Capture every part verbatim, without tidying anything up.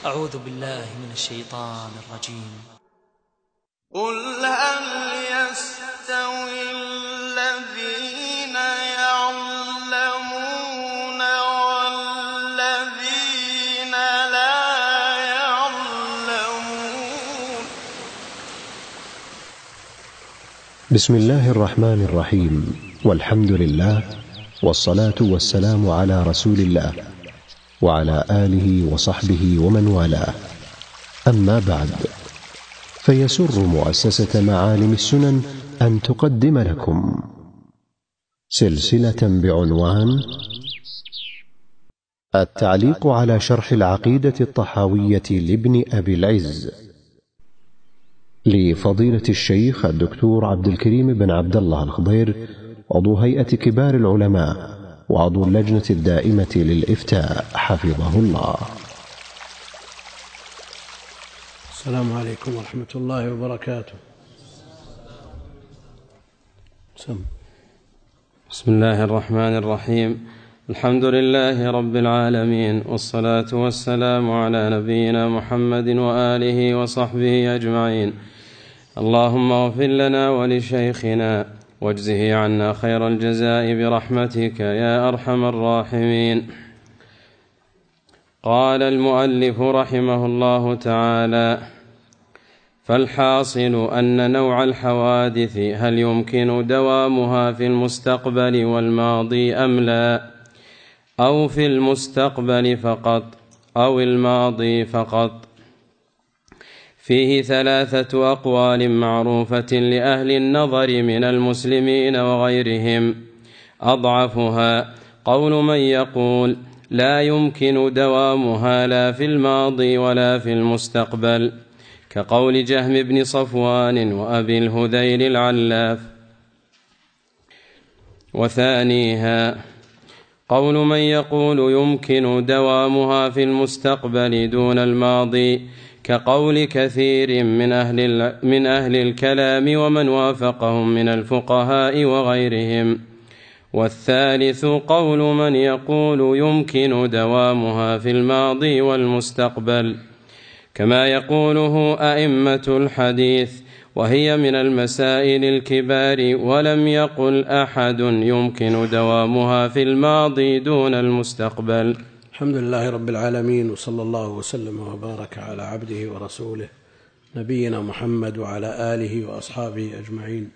أعوذ بالله من الشيطان الرجيم. قل هل يستوي الذين يعلمون والذين لا يعلمون. بسم الله الرحمن الرحيم، والحمد لله، والصلاة والسلام على رسول الله وعلى آله وصحبه ومن والاه. أما بعد، فيسر مؤسسة معالم السنن أن تقدم لكم سلسلة بعنوان التعليق على شرح العقيدة الطحاوية لابن أبي العز لفضيلة الشيخ الدكتور عبد الكريم بن عبد الله الخضير، عضو هيئة كبار العلماء وعضو اللجنة الدائمة للإفتاء، حفظه الله. السلام عليكم ورحمة الله وبركاته. سم. بسم الله الرحمن الرحيم. الحمد لله رب العالمين، والصلاة والسلام على نبينا محمد وآله وصحبه أجمعين. اللهم اغفر لنا ولشيخنا واجزه عنا خير الجزاء برحمتك يا أرحم الراحمين. قال المؤلف رحمه الله تعالى: فالحاصل أن نوع الحوادث هل يمكن دوامها في المستقبل والماضي أم لا، أو في المستقبل فقط أو الماضي فقط، فيه ثلاثة أقوال معروفة لأهل النظر من المسلمين وغيرهم. أضعفها قول من يقول لا يمكن دوامها لا في الماضي ولا في المستقبل، كقول جهم بن صفوان وأبي الهذيل العلاف. وثانيها قول من يقول يمكن دوامها في المستقبل دون الماضي، كقول كثير من أهل, من أهل الكلام ومن وافقهم من الفقهاء وغيرهم. والثالث قول من يقول يمكن دوامها في الماضي والمستقبل، كما يقوله أئمة الحديث، وهي من المسائل الكبار، ولم يقل أحد يمكن دوامها في الماضي دون المستقبل. الحمد لله رب العالمين، وصلى الله وسلم وبارك على عبده ورسوله نبينا محمد وعلى آله وأصحابه أجمعين.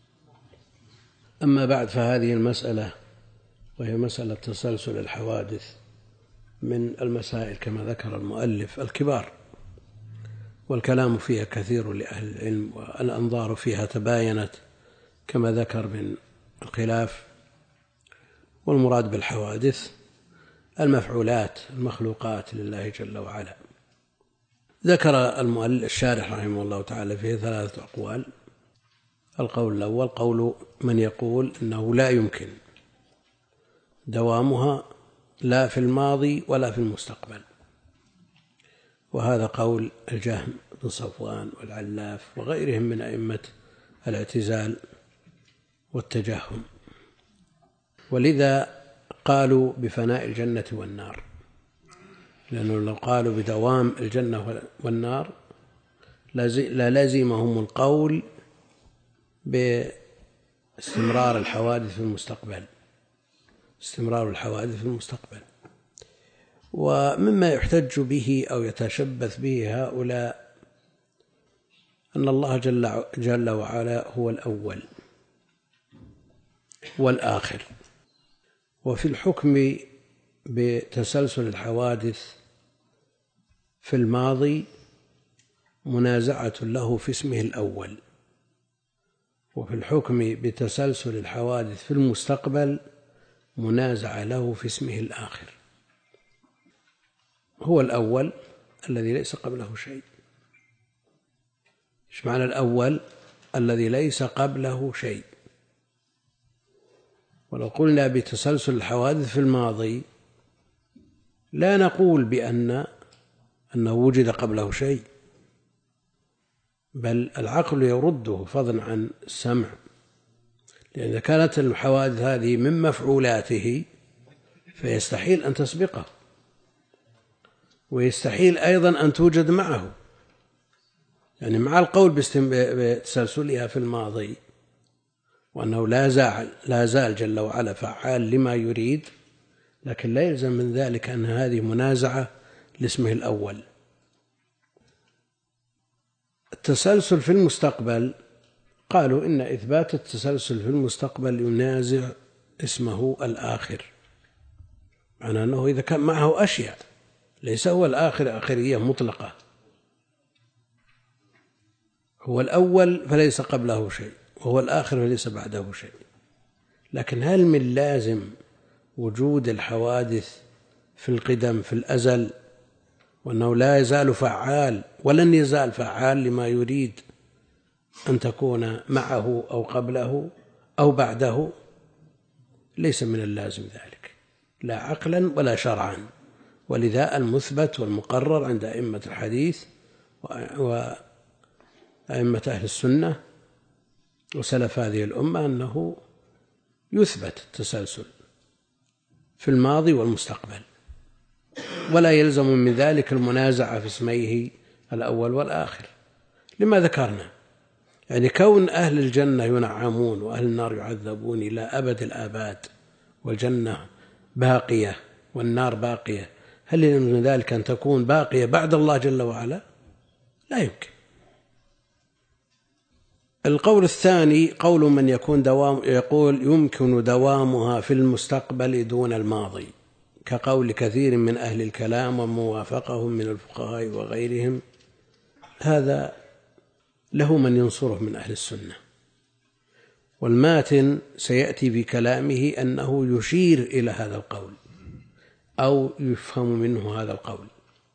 أما بعد، فهذه المسألة وهي مسألة تسلسل الحوادث من المسائل كما ذكر المؤلف الكبار، والكلام فيها كثير لأهل العلم، والأنظار فيها تباينت كما ذكر من الخلاف. والمراد بالحوادث المفعولات المخلوقات لله جل وعلا. ذكر المؤلف الشارح رحمه الله تعالى فيه ثلاثة أقوال. القول الأول قول من يقول إنه لا يمكن دوامها لا في الماضي ولا في المستقبل، وهذا قول الجهم بن صفوان والعلاف وغيرهم من أئمة الاعتزال والتجهم. ولذا قالوا بفناء الجنة والنار، لأنه لو قالوا بدوام الجنة والنار للزمهم القول باستمرار الحوادث في المستقبل استمرار الحوادث في المستقبل. ومما يحتج به أو يتشبث به هؤلاء أن الله جل, جل وعلا هو الأول والآخر، وفي الحكم بتسلسل الحوادث في الماضي منازعة له في اسمه الأول، وفي الحكم بتسلسل الحوادث في المستقبل منازعة له في اسمه الآخر. هو الأول الذي ليس قبله شيء. إيش معنى الأول؟ الذي ليس قبله شيء. ولو قلنا بتسلسل الحوادث في الماضي لا نقول بأن أنه وجد قبله شيء، بل العقل يرده فضلا عن السمع، لأن إذا كانت الحوادث هذه من مفعولاته فيستحيل أن تسبقه. ويستحيل أيضا أن توجد معه، يعني مع القول بتسلسلها في الماضي وأنه لا زال لا زال جل وعلا فعال لما يريد، لكن لا يلزم من ذلك أن هذه منازعة لاسمه الأول. التسلسل في المستقبل، قالوا إن إثبات التسلسل في المستقبل ينازع اسمه الآخر، معنى أنه إذا كان معه أشياء ليس هو الآخر آخرية مطلقة، هو الأول فليس قبله شيء وهو الآخر فليس بعده شيء، لكن هل من لازم وجود الحوادث في القدم في الأزل وأنه لا يزال فعال ولن يزال فعال لما يريد أن تكون معه أو قبله أو بعده؟ ليس من اللازم ذلك لا عقلا ولا شرعا. ولذا المثبت والمقرر عند أئمة الحديث وأئمة أهل السنة وسلف هذه الأمة أنه يثبت التسلسل في الماضي والمستقبل، ولا يلزم من ذلك المنازعة في اسميه الأول والآخر لما ذكرنا، يعني كون أهل الجنة ينعمون وأهل النار يعذبون إلى أبد الآباد والجنة باقية والنار باقية، هل يلزم من ذلك أن تكون باقية بعد الله جل وعلا؟ لا يمكن. القول الثاني قول من يكون دوام يقول يمكن دوامها في المستقبل دون الماضي، كقول كثير من أهل الكلام وموافقهم من الفقهاء وغيرهم، هذا له من ينصره من أهل السنة، والماتن سيأتي بكلامه أنه يشير إلى هذا القول أو يفهم منه هذا القول.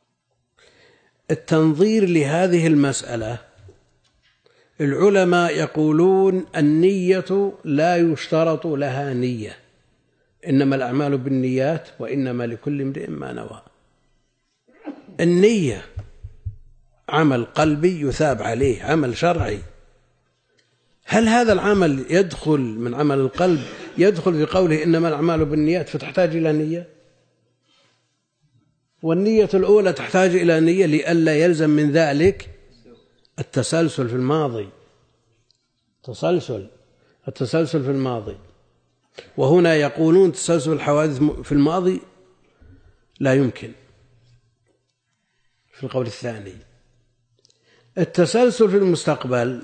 التنظير لهذه المسألة، العلماء يقولون النية لا يشترط لها نية، إنما الأعمال بالنيات وإنما لكل امرئ ما نوى. النية عمل قلبي يثاب عليه، عمل شرعي. هل هذا العمل يدخل من عمل القلب يدخل في قوله إنما الأعمال بالنيات فتحتاج إلى نية؟ والنية الأولى تحتاج إلى نية لئلا يلزم من ذلك التسلسل في الماضي، تسلسل التسلسل في الماضي. وهنا يقولون تسلسل الحوادث في الماضي لا يمكن في القول الثاني. التسلسل في المستقبل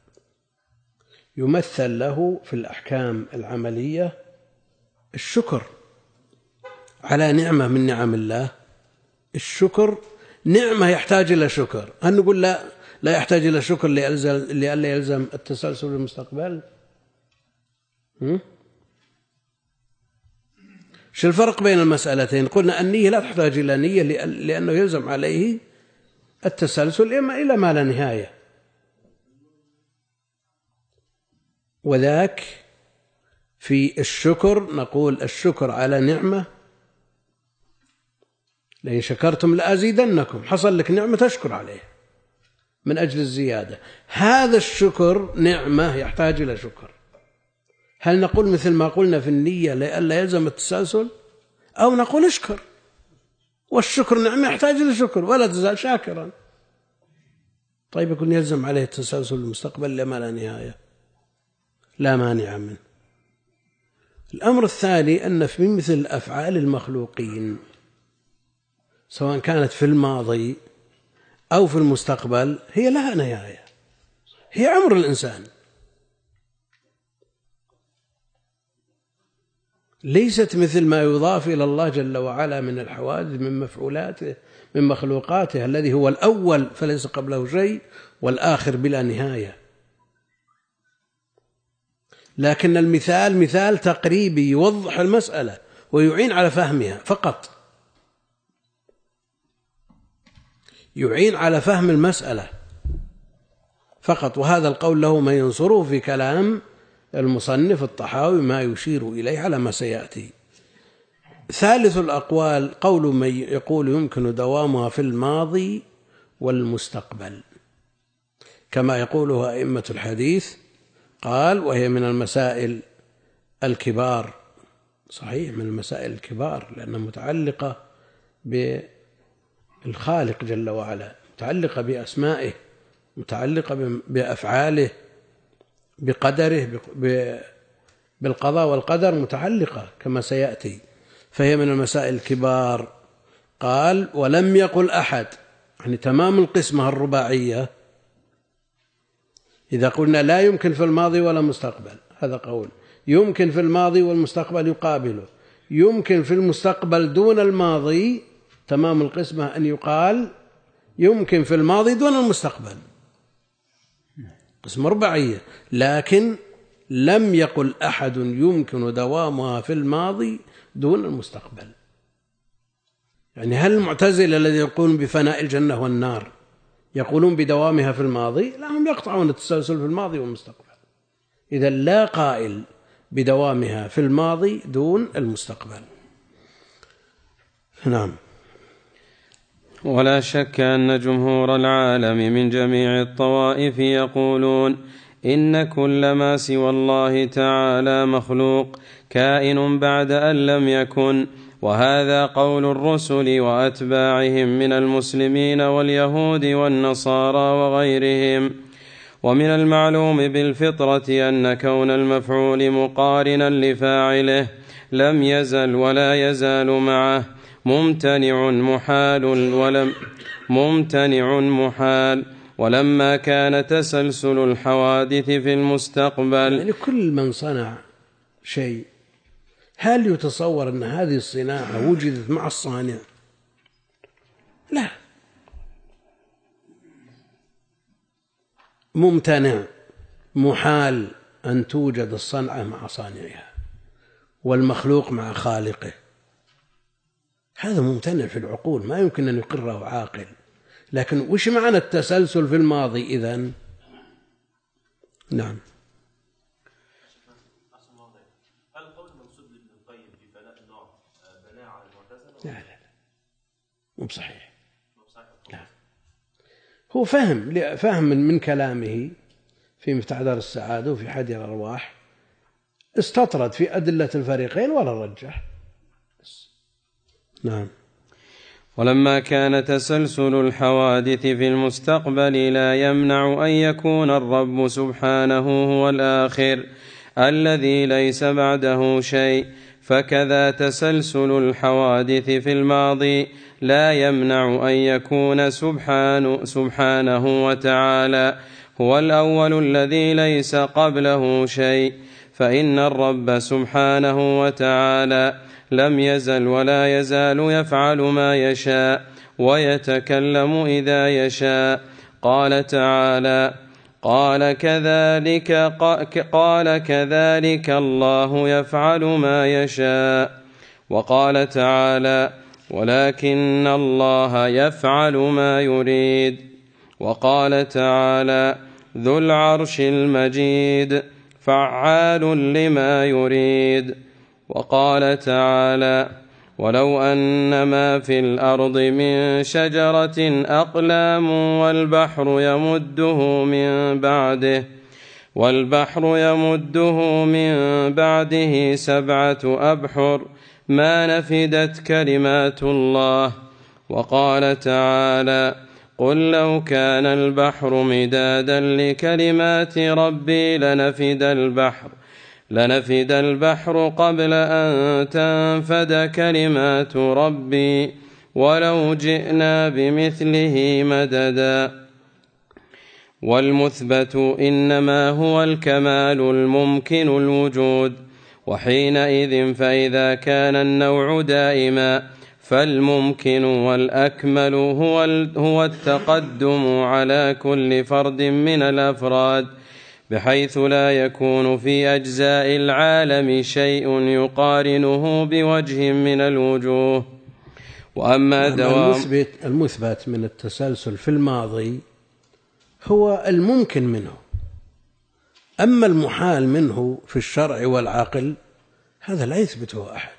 يمثل له في الأحكام العملية الشكر على نعمة من نعم الله. الشكر نعمة يحتاج إلى شكر، هل نقول لا لا يحتاج إلى شكر لئلا يلزم التسلسل في المستقبل؟ شو الفرق بين المسألتين؟ قلنا النية لا تحتاج إلى نية لأنه يلزم عليه التسلسل إما إلى ما لا نهاية، وذاك في الشكر نقول الشكر على نعمة، لئن شكرتم لأزيدنكم، حصل لك نعمة تشكر عليها من أجل الزيادة، هذا الشكر نعمة يحتاج إلى شكر. هل نقول مثل ما قلنا في النية لئلا يلزم التسلسل، أو نقول اشكر والشكر نعمة يحتاج إلى شكر ولا تزال شاكرا؟ طيب يكون يلزم عليه التسلسل المستقبل لما لا نهاية، لا مانع منه. الأمر الثاني أن في مثل أفعال المخلوقين سواء كانت في الماضي أو في المستقبل هي لها نهاية، هي عمر الإنسان، ليست مثل ما يضاف إلى الله جل وعلا من الحوادث من مفعولاته من مخلوقاته الذي هو الأول فليس قبله شيء والآخر بلا نهاية. لكن المثال مثال تقريبي يوضح المسألة ويعين على فهمها فقط، يعين على فهم المسألة فقط. وهذا القول له ما ينصره في كلام المصنف الطحاوي ما يشير إليه على ما سيأتي. ثالث الأقوال قول من يقول يمكن دوامها في الماضي والمستقبل كما يقوله أئمة الحديث، قال وهي من المسائل الكبار، صحيح من المسائل الكبار لأنها متعلقة الخالق جل وعلا، متعلقة بأسمائه، متعلقة بأفعاله، بقدره، بالقضاء والقدر، متعلقة كما سيأتي، فهي من المسائل الكبار. قال ولم يقل أحد، يعني تمام القسمة الرباعية. إذا قلنا لا يمكن في الماضي ولا مستقبل، هذا قول. يمكن في الماضي والمستقبل يقابله. يمكن في المستقبل دون الماضي، تمام القسمة أن يقال يمكن في الماضي دون المستقبل، قسمة رباعية. لكن لم يقل أحد يمكن دوامها في الماضي دون المستقبل. يعني هل المعتزلة الذين يقولون بفناء الجنة والنار يقولون بدوامها في الماضي؟ لا، هم يقطعون التسلسل في الماضي والمستقبل. إذا لا قائل بدوامها في الماضي دون المستقبل. نعم. ولا شك أن جمهور العالم من جميع الطوائف يقولون إن كل ما سوى الله تعالى مخلوق كائن بعد أن لم يكن، وهذا قول الرسل وأتباعهم من المسلمين واليهود والنصارى وغيرهم. ومن المعلوم بالفطرة أن كون المفعول مقارنا لفاعله لم يزل ولا يزال معه ممتنع محال ولم ممتنع محال ولما كان تسلسل الحوادث في المستقبل. يعني كل من صنع شيء هل يتصور أن هذه الصناعة وجدت مع الصانع؟ لا، ممتنع محال أن توجد الصنعة مع صانعها والمخلوق مع خالقه. هذا ممتنع في العقول، ما يمكن أن يقره عاقل. لكن وش معنى التسلسل في الماضي إذن؟ نعم. هل قول المقصود لابن القيم في فناء النار بناء على المعتزلة؟ لا لا لا، مو بصحيح. لا، هو فهم فهم من كلامه في مفتاح دار السعادة وفي حديث الأرواح، استطرد في أدلة الفريقين ولا رجح. نعم. ولما كان تسلسل الحوادث في المستقبل لا يمنع أن يكون الرب سبحانه هو الآخر الذي ليس بعده شيء، فكذا تسلسل الحوادث في الماضي لا يمنع أن يكون سبحانه, سبحانه وتعالى هو الأول الذي ليس قبله شيء، فإن الرب سبحانه وتعالى لم يزل ولا يزال يفعل ما يشاء ويتكلم إذا يشاء. قال تعالى: قال كذلك, قال كذلك الله يفعل ما يشاء. وقال تعالى: ولكن الله يفعل ما يريد. وقال تعالى: ذو العرش المجيد فعال لما يريد. وقال تعالى: ولو أن ما في الأرض من شجرة أقلام والبحر يمده من بعده والبحر يمده من بعده سبعة أبحر ما نفدت كلمات الله. وقال تعالى: قل لو كان البحر مدادا لكلمات ربي لنفد البحر لنفد البحر قبل أن تنفد كلمات ربي ولو جئنا بمثله مددا. والمثبت إنما هو الكمال الممكن الوجود، وحينئذ فإذا كان النوع دائما فالممكن والأكمل هو التقدم على كل فرد من الأفراد، بحيث لا يكون في أجزاء العالم شيء يقارنه بوجه من الوجوه. وأما دوام المثبت, المثبت من التسلسل في الماضي هو الممكن منه، أما المحال منه في الشرع والعقل هذا لا يثبته أحد،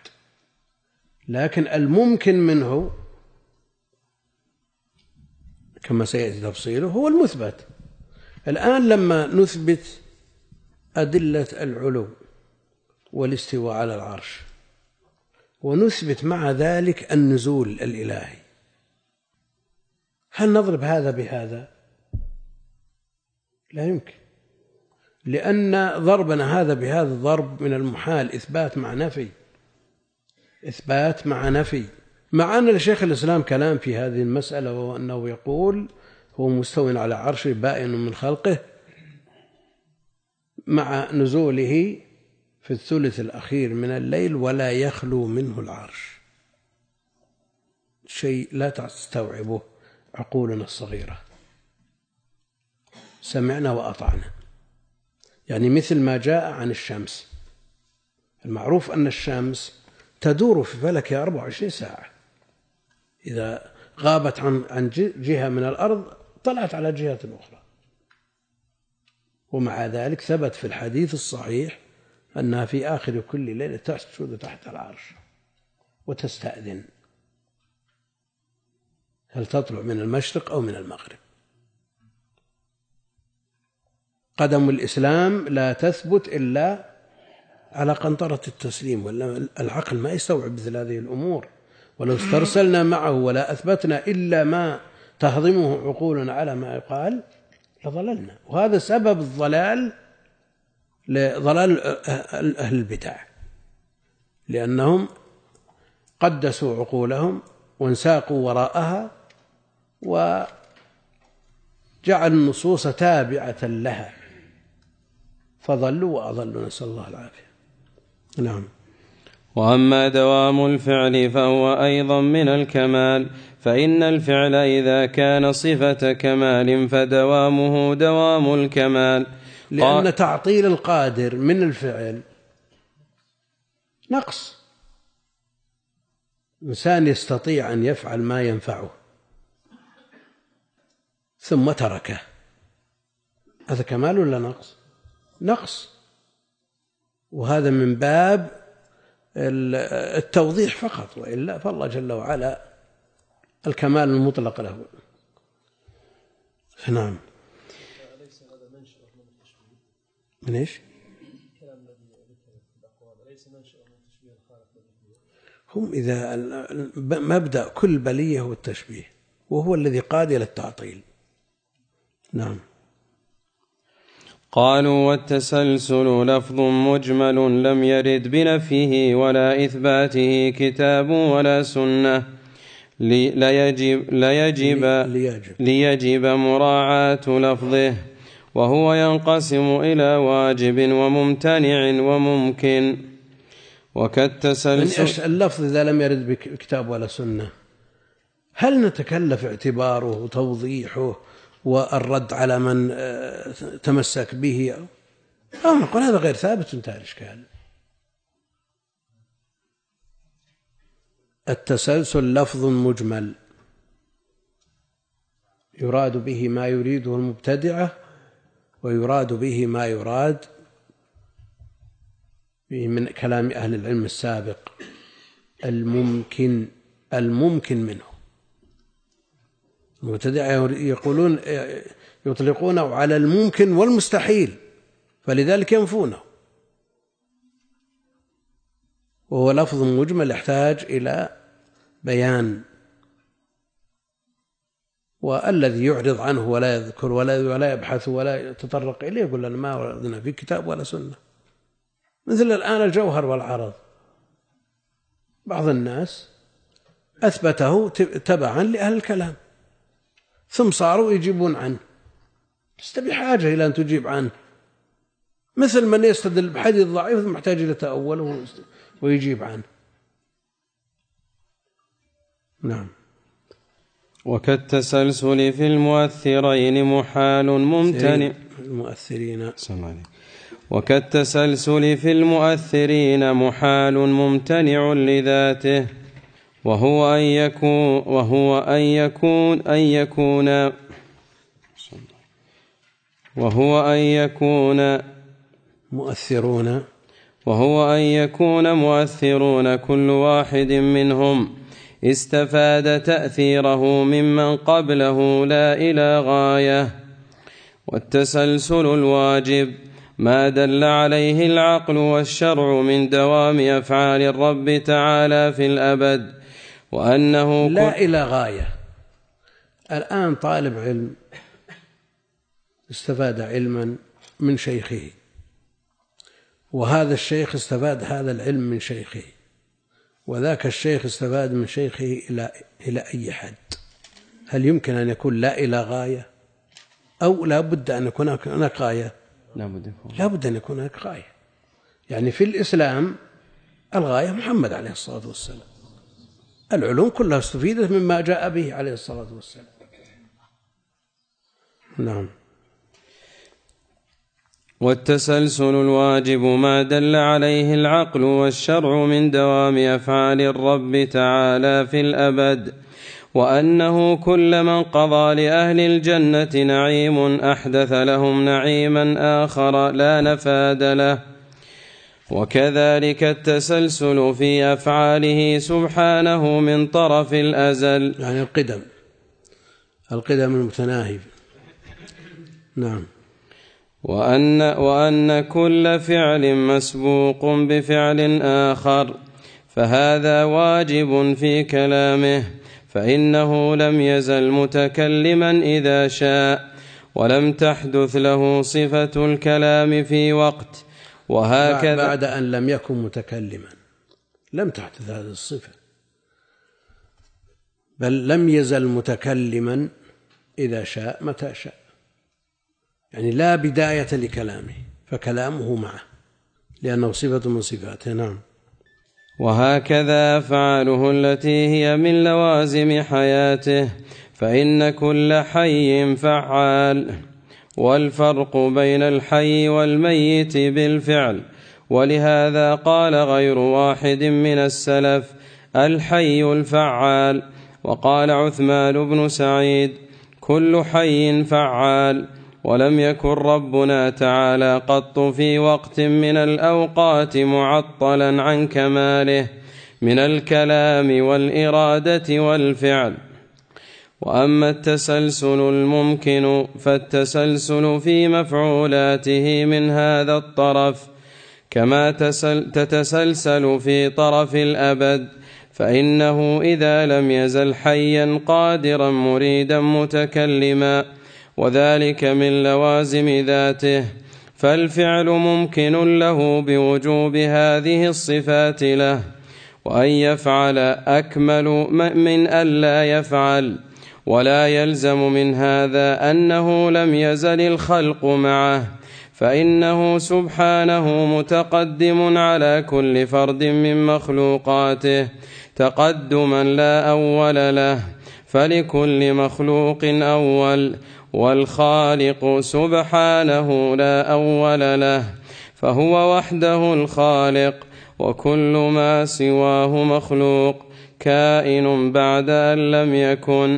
لكن الممكن منه كما سيأتي تفصيله هو المثبت. الآن لما نثبت أدلة العلو والاستواء على العرش ونثبت مع ذلك النزول الإلهي، هل نضرب هذا بهذا؟ لا يمكن، لأن ضربنا هذا بهذا ضرب من المحال إثبات مع نفي، إثبات مع نفي، مع أن لشيخ الإسلام كلام في هذه المسألة، وهو أنه يقول هو مستوٍ على عرشه بائن من خلقه مع نزوله في الثلث الأخير من الليل ولا يخلو منه العرش، شيء لا تستوعبه عقولنا الصغيرة. سمعنا وأطعنا، يعني مثل ما جاء عن الشمس. المعروف أن الشمس تدور في فلكها أربع وعشرين ساعة، إذا غابت عن عن جهة من الأرض طلعت على جهة أخرى، ومع ذلك ثبت في الحديث الصحيح أنها في آخر كل ليلة تسجد تحت العرش وتستأذن هل تطلع من المشرق أو من المغرب. قدم الإسلام لا تثبت إلا على قنطرة التسليم، ولا العقل ما يستوعب مثل هذه الأمور. ولو استرسلنا معه ولا أثبتنا إلا ما تهضمه عقولنا على ما يقال لضللنا، وهذا سبب الضلال لضلال أهل البدع، لأنهم قدسوا عقولهم وانساقوا وراءها وجعلوا النصوص تابعة لها فضلوا وأضلوا، نسأل الله العافية. نعم. وأما دوام الفعل فهو أيضا من الكمال، فإن الفعل إذا كان صفة كمال فدوامه دوام الكمال، لأن تعطيل القادر من الفعل نقص. إنسان يستطيع أن يفعل ما ينفعه ثم تركه، هذا كمال ولا نقص؟ نقص. وهذا من باب التوضيح فقط، وإلا فالله جل وعلا الكمال المطلق له. نعم. من إيش؟ هم إذا مبدأ كل بلية هو التشبيه، وهو الذي قاد إلى التعطيل. نعم. قالوا والتسلسل لفظ مجمل لم يرد بنفيه ولا إثباته كتاب ولا سنة، ليجب, ليجب, ليجب, ليجب مراعاة لفظه، وهو ينقسم إلى واجب وممتنع وممكن. وكالتسلسل اللفظ إذا لم يرد بكتاب ولا سنة هل نتكلف اعتباره وتوضيحه والرد على من تمسك به، أو نقول هذا غير ثابت انتهى الإشكال. التسلسل لفظ مجمل يراد به ما يريده المبتدعة، ويراد به ما يراد به من كلام أهل العلم السابق الممكن الممكن منه. المبتدعة يقولون يطلقونه على الممكن والمستحيل، فلذلك ينفونه، وهو لفظ مجمل يحتاج إلى بيان. والذي يعرض عنه ولا يذكر ولا يبحث ولا يتطرق إليه يقول لنا ما وردنا في كتاب ولا سنة. مثل الآن الجوهر والعرض، بعض الناس أثبته تبعا لأهل الكلام ثم صاروا يجيبون عنه، لست بحاجة إلى أن تجيب عنه، مثل من يستدل بحديث ضعيف محتاج إلى تأوله ويجيب عنه. نعم. وكالتسلسل في المؤثرين محال ممتنع المؤثرين وكالتسلسل في المؤثرين محال ممتنع لذاته، وهو أن يكون وهو أن يكون أن يكون وهو أن يكون مؤثرون وهو أن يكون مؤثرون كل واحد منهم استفاد تأثيره ممن قبله لا إلى غاية. والتسلسل الواجب ما دل عليه العقل والشرع من دوام أفعال الرب تعالى في الأبد، وأنه لا إلى غاية. الآن طالب علم استفاد علما من شيخه، وهذا الشيخ استفاد هذا العلم من شيخه، وذاك الشيخ استفاد من شيخه إلى إلى أي حد؟ هل يمكن أن يكون لا إلى غاية، أو لا بد أن يكون هناك غاية؟ لا بد أن يكون هناك غاية. يعني في الإسلام الغاية محمد عليه الصلاة والسلام، العلوم كلها استفيدت مما جاء به عليه الصلاة والسلام. نعم. والتسلسل الواجب ما دل عليه العقل والشرع من دوام أفعال الرب تعالى في الأبد، وأنه كلما انقضى لأهل الجنة نعيم أحدث لهم نعيما آخر لا نفاد له. وكذلك التسلسل في أفعاله سبحانه من طرف الأزل، يعني القدم القدم المتناهي. نعم. وأن, وأن كل فعل مسبوق بفعل آخر، فهذا واجب في كلامه، فإنه لم يزل متكلما إذا شاء، ولم تحدث له صفة الكلام في وقت. وهكذا بعد أن لم يكن متكلما لم تحدث هذه الصفة، بل لم يزل متكلما إذا شاء متى شاء، يعني لا بداية لكلامه، فكلامه معه لأنه صفة من صفاته. نعم. وهكذا أفعاله التي هي من لوازم حياته، فإن كل حي فعال، والفرق بين الحي والميت بالفعل. ولهذا قال غير واحد من السلف الحي الفعال، وقال عثمان بن سعيد كل حي فعال. ولم يكن ربنا تعالى قط في وقت من الأوقات معطلا عن كماله من الكلام والإرادة والفعل. وأما التسلسل الممكن فالتسلسل في مفعولاته من هذا الطرف كما تتسلسل في طرف الأبد، فإنه إذا لم يزل حيا قادرا مريدا متكلما، وذلك من لوازم ذاته، فالفعل ممكن له بوجوب هذه الصفات له، وأن يفعل أكمل من أن لا يفعل. ولا يلزم من هذا أنه لم يزل الخلق معه، فإنه سبحانه متقدم على كل فرد من مخلوقاته تقدما لا أول له، فلكل مخلوق أول، والخالق سبحانه لا أول له، فهو وحده الخالق، وكل ما سواه مخلوق كائن بعد أن لم يكن.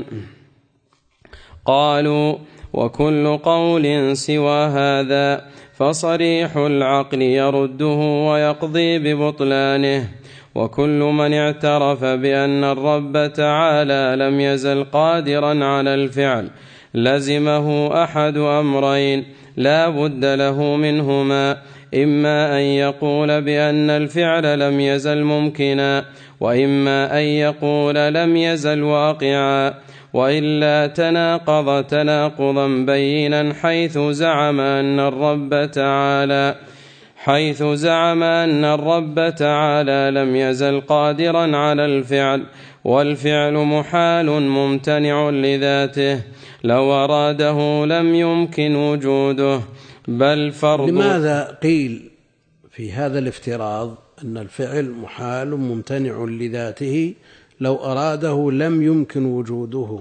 قالوا وكل قول سوى هذا فصريح العقل يرده ويقضي ببطلانه. وكل من اعترف بأن الرب تعالى لم يزل قادرا على الفعل لزمه أحد أمرين لا بد له منهما: إما أن يقول بأن الفعل لم يزل ممكنا، وإما أن يقول لم يزل واقعا، وإلا تناقض تناقضا بينا حيث زعم أن الرب تعالى حيث زعم أن الرب تعالى لم يزل قادرا على الفعل، والفعل محال ممتنع لذاته، لو أراده لم يمكن وجوده، بل فرض. لماذا قيل في هذا الافتراض أن الفعل محال ممتنع لذاته لو أراده لم يمكن وجوده؟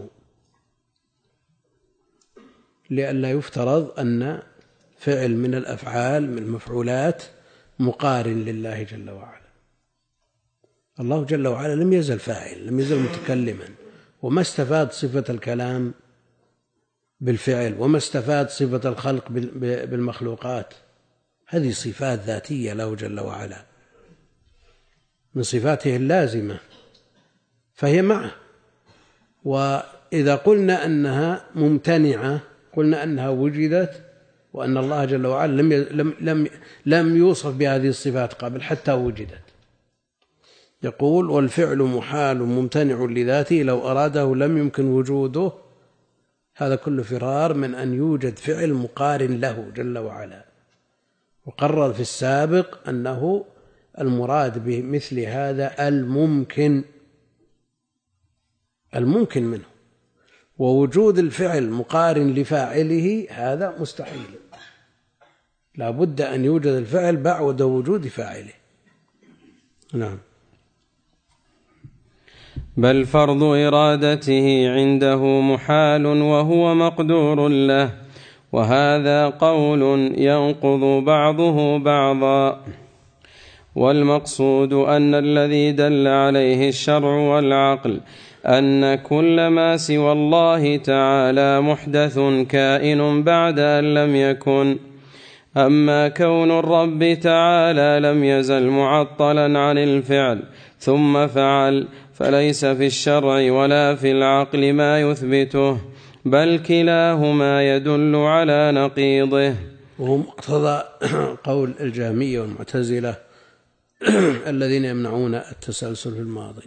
لئلا يفترض أن فعل من الأفعال من المفعولات مقارن لله جل وعلا. الله جل وعلا لم يزل فاعل، لم يزل متكلما، وما استفاد صفة الكلام بالفعل، وما استفاد صفة الخلق بالمخلوقات. هذه صفات ذاتية له جل وعلا من صفاته اللازمة، فهي معه. وإذا قلنا أنها ممتنعة قلنا أنها وجدت، وأن الله جل وعلا لم لم لم لم يوصف بهذه الصفات قبل حتى وجدت. يقول والفعل محال ممتنع لذاته لو أراده لم يمكن وجوده، هذا كله فرار من أن يوجد فعل مقارن له جل وعلا. وقرر في السابق أنه المراد بمثل هذا الممكن الممكن منه، ووجود الفعل مقارن لفاعله هذا مستحيل، لا بد أن يوجد الفعل بعد وجود فاعله. نعم. بل فرض إرادته عنده محال وهو مقدور له، وهذا قول ينقض بعضه بعضا. والمقصود أن الذي دل عليه الشرع والعقل أن كل ما سوى الله تعالى محدث كائن بعد أن لم يكن. أما كون الرب تعالى لم يزل معطلا عن الفعل ثم فعل فليس في الشرع ولا في العقل ما يثبته، بل كلاهما يدل على نقيضه. وهو مقتضى قول الجهمية والمعتزلة الذين يمنعون التسلسل في الماضي.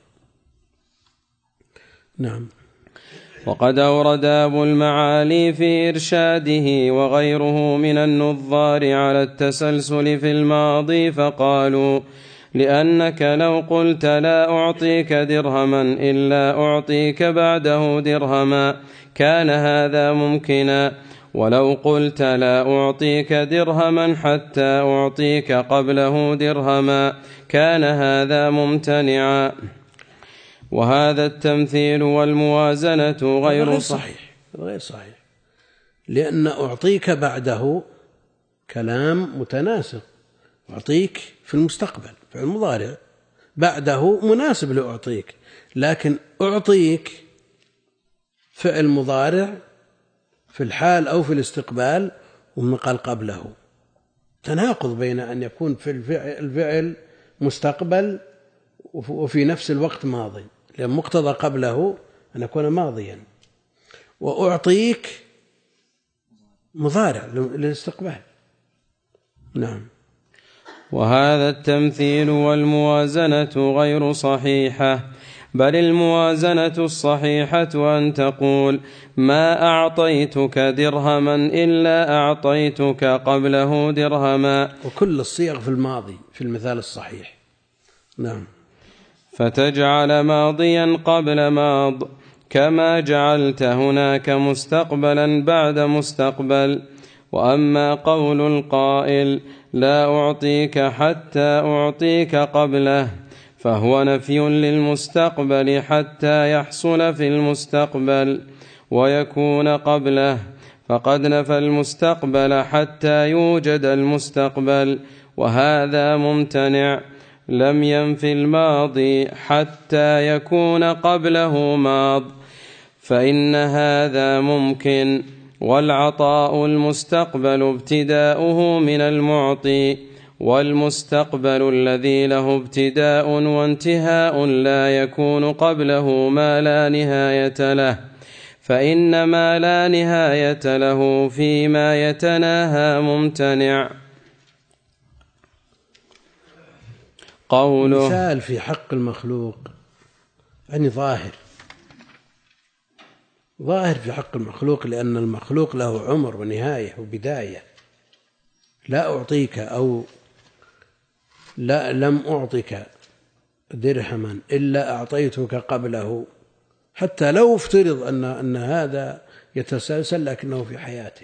نعم. وقد أورد أبو المعالي في إرشاده وغيره من النظار على التسلسل في الماضي فقالوا: لأنك لو قلت لا أعطيك درهما إلا أعطيك بعده درهما كان هذا ممكنا، ولو قلت لا أعطيك درهما حتى أعطيك قبله درهما كان هذا ممتنعا. وهذا التمثيل والموازنة غير صحيح غير صحيح، لأن أعطيك بعده كلام متناسق. أعطيك في المستقبل في المضارع، بعده مناسب لأعطيك، لكن أعطيك فعل مضارع في الحال أو في الاستقبال ومن قال قبله، تناقض بين أن يكون في الفعل مستقبل وفي نفس الوقت ماضي، لأن مقتضى قبله أن يكون ماضيا، وأعطيك مضارع للاستقبال. نعم. وهذا التمثيل والموازنة غير صحيحة، بل الموازنة الصحيحة أن تقول: ما أعطيتك درهما إلا أعطيتك قبله درهما. وكل الصيغ في الماضي في المثال الصحيح. نعم. فتجعل ماضيا قبل ماض، كما جعلت هناك مستقبلا بعد مستقبل. وأما قول القائل: لا أعطيك حتى أعطيك قبله، فهو نفي للمستقبل حتى يحصل في المستقبل ويكون قبله، فقد نفى المستقبل حتى يوجد المستقبل، وهذا ممتنع. لم ينف الماضي حتى يكون قبله ماض، فإن هذا ممكن. والعطاء المستقبل ابتداؤه من المعطي، والمستقبل الذي له ابتداء وانتهاء لا يكون قبله ما لا نهاية له، فإن ما لا نهاية له فيما يتناهى ممتنع. قوله: مثال في حق المخلوق يعني ظاهر ظاهر في حق المخلوق، لأن المخلوق له عمر ونهاية وبداية. لا أعطيك أو لا لم أعطيك درهما إلا أعطيتك قبله، حتى لو افترض أن أن هذا يتسلسل لكنه في حياته،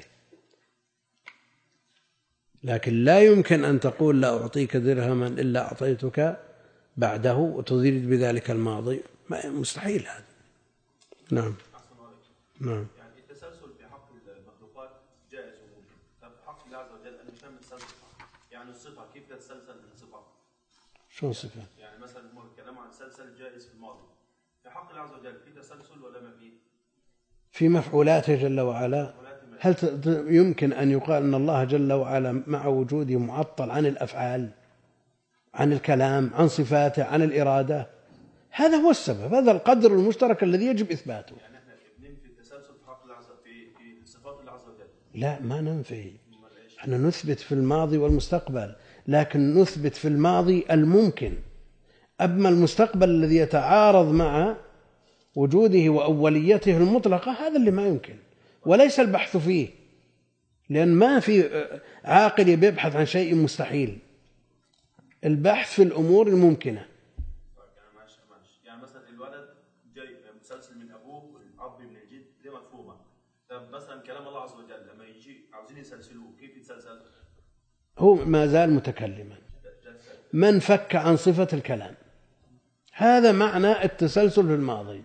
لكن لا يمكن أن تقول لا أعطيك درهما إلا أعطيتك بعده وتريد بذلك الماضي، مستحيل هذا. نعم. نعم. يعني التسلسل في حق المخلوقات جائز وممكن، ففي حق الله عز وجل أن يتم التسلسل، يعني الصفة كيف تتسلسل من صفة؟ شو صفة؟ يعني مثلا الكلام عن التسلسل جائز في الماضي، في حق الله عز وجل في تسلسل ولا ما فيه؟ في مفعولاته جل وعلا. هل يمكن أن يقال أن الله جل وعلا مع وجوده معطل عن الأفعال، عن الكلام، عن صفاته، عن الإرادة؟ هذا هو السبب، هذا القدر المشترك الذي يجب إثباته. يعني احنا بننفي التسلسل في حق الله عز وجل في في صفات الله عز وجل؟ لا، ما ننفي، احنا نثبت في الماضي والمستقبل، لكن نثبت في الماضي الممكن. أما المستقبل الذي يتعارض مع وجوده وأوليته المطلقة هذا اللي ما يمكن، وليس البحث فيه، لأن ما في عاقل يبحث عن شيء مستحيل، البحث في الأمور الممكنة. يعني مثلا الولد جاي مسلسل من أبوه والأب من الجد دي مفهومة. طب مثلا كلام الله عز وجل لما يجي عاوزين يسلسلوه كيف يتسلسل؟ هو ما زال متكلما، من فك عن صفة الكلام، هذا معنى التسلسل في الماضي،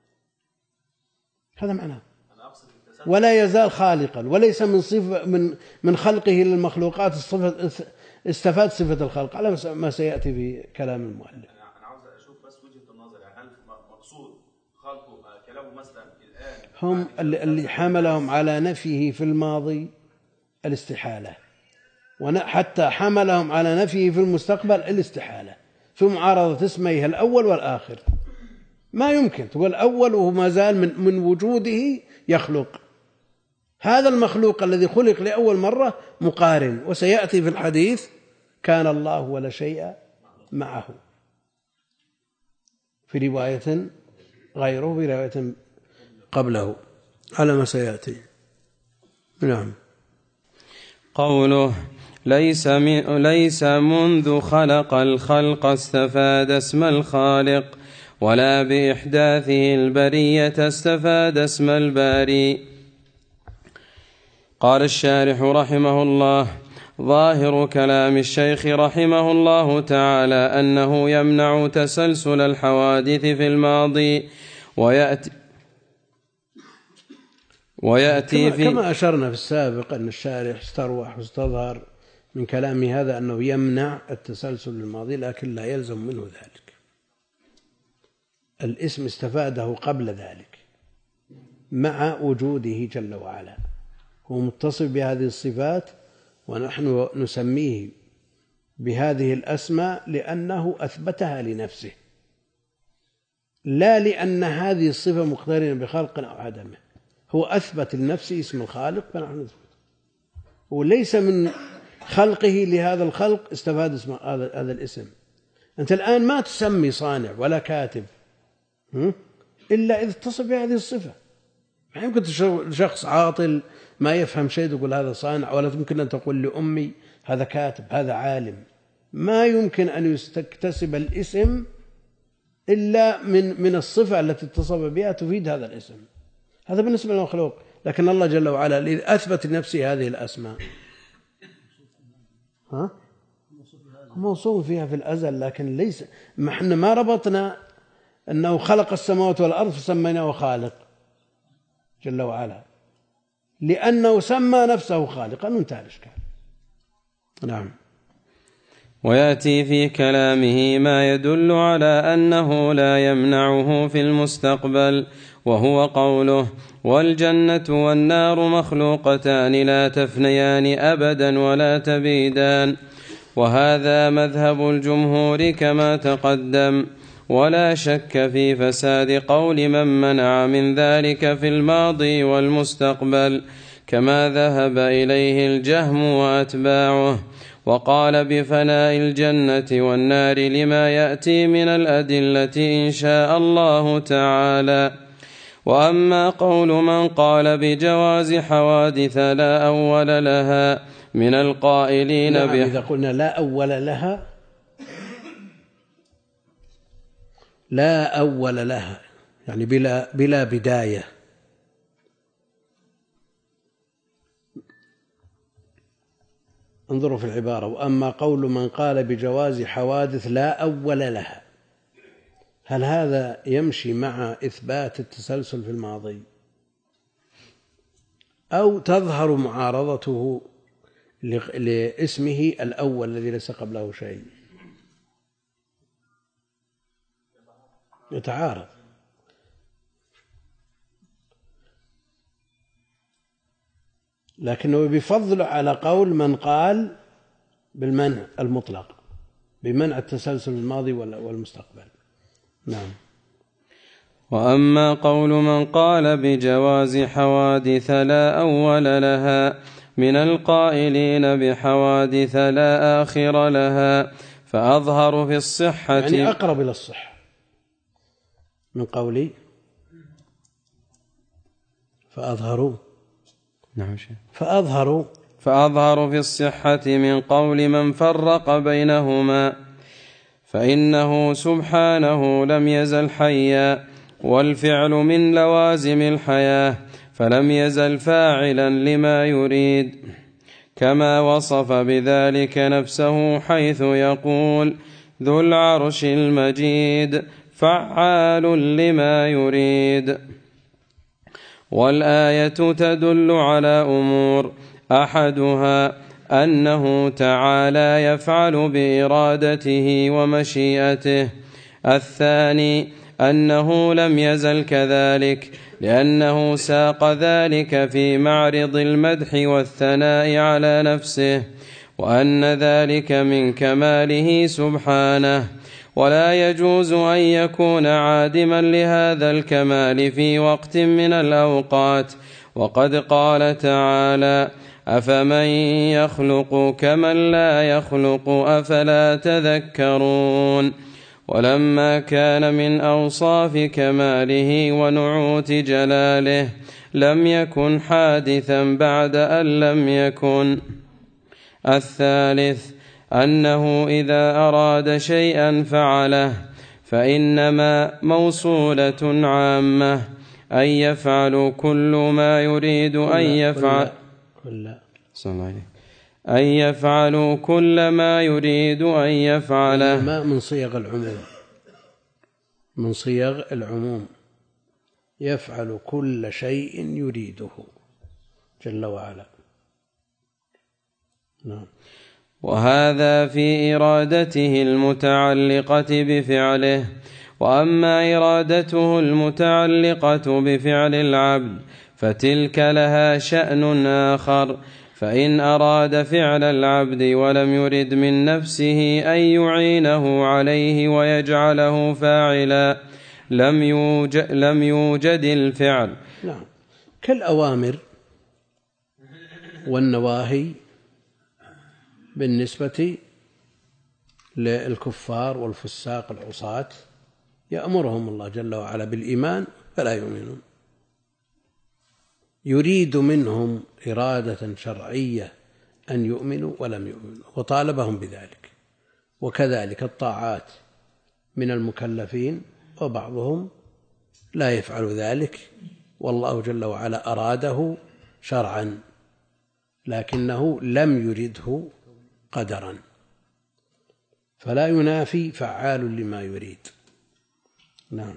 هذا معناه. ولا يزال خالقا، وليس من صفة من من خلقه للمخلوقات الصفة استفاد صفة الخلق على ما سيأتي في كلام المؤلف. أنا عاوز أشوف بس وجهة النظر، يعني هل مقصود خلقه كلامه مثلا الآن هم اللي حملهم على نفيه في الماضي الاستحالة، وحتى حملهم على نفيه في المستقبل الاستحالة، في معارضة اسميه الأول والآخر. ما يمكن تقول الأول وهو ما زال من, من وجوده يخلق. هذا المخلوق الذي خلق لأول مرة مقارن، وسيأتي في الحديث كان الله ولا شيء معه، في رواية غيره، في رواية قبله، على ما سيأتي. نعم. قوله ليس, من ليس منذ خلق الخلق استفاد اسم الخالق، ولا بإحداثه البرية استفاد اسم الباري. قال الشارح رحمه الله: ظاهر كلام الشيخ رحمه الله تعالى أنه يمنع تسلسل الحوادث في الماضي، ويأتي ويأتي كما, في كما أشرنا في السابق أن الشارح استروح واستظهر من كلامه هذا أنه يمنع التسلسل الماضي، لكن لا يلزم منه ذلك. الاسم استفاده قبل ذلك مع وجوده جل وعلا، هو متصف بهذه الصفات، ونحن نسميه بهذه الأسماء لأنه أثبتها لنفسه، لا لأن هذه الصفة مقترنة بخلق أو عدمه. هو أثبت لنفسه اسم الخالق فنحن نثبت، وليس من خلقه لهذا الخلق استفاد اسم هذا الاسم. أنت الآن ما تسمي صانع ولا كاتب إلا إذا اتصف بهذه الصفة. ما يمكن شخص عاطل ما يفهم شيء تقول هذا صانع، ولا يمكن أن تقول لأمي هذا كاتب هذا عالم. ما يمكن أن يستكتسب الاسم إلا من من الصفة التي اتصف بها تفيد هذا الاسم. هذا بالنسبة للمخلوق، لكن الله جل وعلا أثبت لنفسه هذه الأسماء. ها؟ موصوف فيها في الأزل، لكن ليس ما احنا ما ربطنا أنه خلق السماوات والأرض فسميناه خالق جل وعلا، لأنه سمى نفسه خالقا وانتهى الإشكال. نعم. ويأتي في كلامه ما يدل على أنه لا يمنعه في المستقبل، وهو قوله: والجنة والنار مخلوقتان لا تفنيان أبدا ولا تبيدان. وهذا مذهب الجمهور كما تقدم، ولا شك في فساد قول من منع من ذلك في الماضي والمستقبل، كما ذهب إليه الجهم وأتباعه، وقال بفناء الجنة والنار لما يأتي من الأدلة إن شاء الله تعالى. وأما قول من قال بجواز حوادث لا أول لها من القائلين نعم، بح... إذا قلنا لا أول لها، لا أول لها يعني بلا, بلا بداية. انظروا في العبارة: وأما قول من قال بجواز حوادث لا أول لها، هل هذا يمشي مع إثبات التسلسل في الماضي، أو تظهر معارضته لاسمه الأول الذي ليس قبله شيء؟ يتعارض. لكنه بفضل على قول من قال بالمنع المطلق، بمنع التسلسل الماضي والمستقبل. نعم. وأما قول من قال بجواز حوادث لا أول لها من القائلين بحوادث لا آخر لها فأظهر في الصحة، يعني أقرب إلى الصحة من قولي فأظهروا نعم شيخ. فأظهروا فأظهر في الصحة من قول من فرق بينهما، فإنه سبحانه لم يزل حيا، والفعل من لوازم الحياة، فلم يزل فاعلا لما يريد، كما وصف بذلك نفسه حيث يقول ذو العرش المجيد فعال لما يريد. والآية تدل على أمور، أحدها أنه تعالى يفعل بإرادته ومشيئته، الثاني أنه لم يزل كذلك لأنه ساق ذلك في معرض المدح والثناء على نفسه، وأن ذلك من كماله سبحانه، ولا يجوز أن يكون عادما لهذا الكمال في وقت من الأوقات. وقد قال تعالى أفمن يخلق كمن لا يخلق أفلا تذكرون. ولما كان من أوصاف كماله ونعوت جلاله لم يكن حادثا بعد أن لم يكن. الثالث أنه إذا أراد شيئا فعله، فإنما موصولة عامة أن يفعل كل ما يريد أن يفعل أن يفعل كل ما يريد أن يفعله. ما من صيغ العموم، من صيغ العموم يفعل كل شيء يريده جل وعلا. نعم. وهذا في إرادته المتعلقة بفعله. وأما إرادته المتعلقة بفعل العبد فتلك لها شأن آخر، فإن أراد فعل العبد ولم يرد من نفسه أن يعينه عليه ويجعله فاعلا لم يوجد, لم يوجد الفعل. نعم. كالأوامر والنواهي بالنسبة للكفار والفساق العصاة يأمرهم الله جل وعلا بالإيمان فلا يؤمنون، يريد منهم إرادة شرعية أن يؤمنوا ولم يؤمنوا وطالبهم بذلك. وكذلك الطاعات من المكلفين وبعضهم لا يفعل ذلك والله جل وعلا أراده شرعا لكنه لم يرده قدرا، فلا ينافي فعال لما يريد. نعم.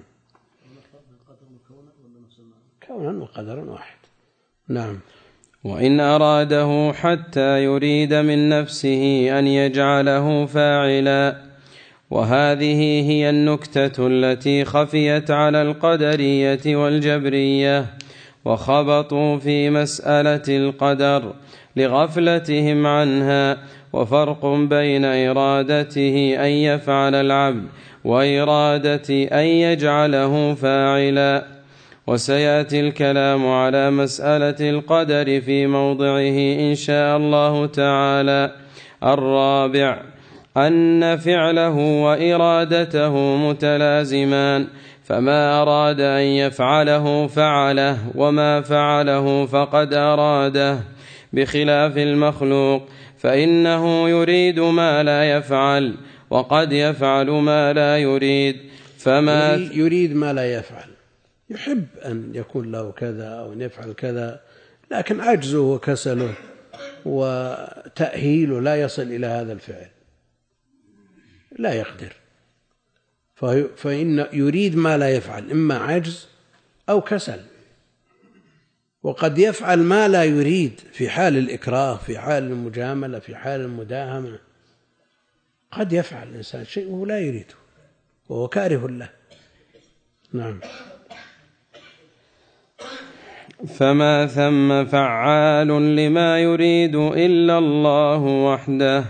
كونا وقدرا واحد. نعم. وإن أراده حتى يريد من نفسه أن يجعله فاعلا. وهذه هي النكتة التي خفيت على القدرية والجبرية وخبطوا في مسألة القدر لغفلتهم عنها. وفرق بين إرادته أن يفعل العبد وإرادة أن يجعله فاعلا. وسيأتي الكلام على مسألة القدر في موضعه إن شاء الله تعالى. الرابع أن فعله وإرادته متلازمان، فما أراد أن يفعله فعله، وما فعله فقد أراده، بخلاف المخلوق فإنه يريد ما لا يفعل وقد يفعل ما لا يريد. فما يريد ما لا يفعل، يحب أن يكون له كذا أو أن يفعل كذا، لكن عجزه وكسله وتأهيله لا يصل إلى هذا الفعل، لا يقدر، فإن يريد ما لا يفعل إما عجز أو كسل. وقد يفعل ما لا يريد في حال الإكراه، في حال المجاملة، في حال المداهمة، قد يفعل الإنسان شيء وهو لا يريده وهو كاره له. نعم. فما ثم فعال لما يريد إلا الله وحده.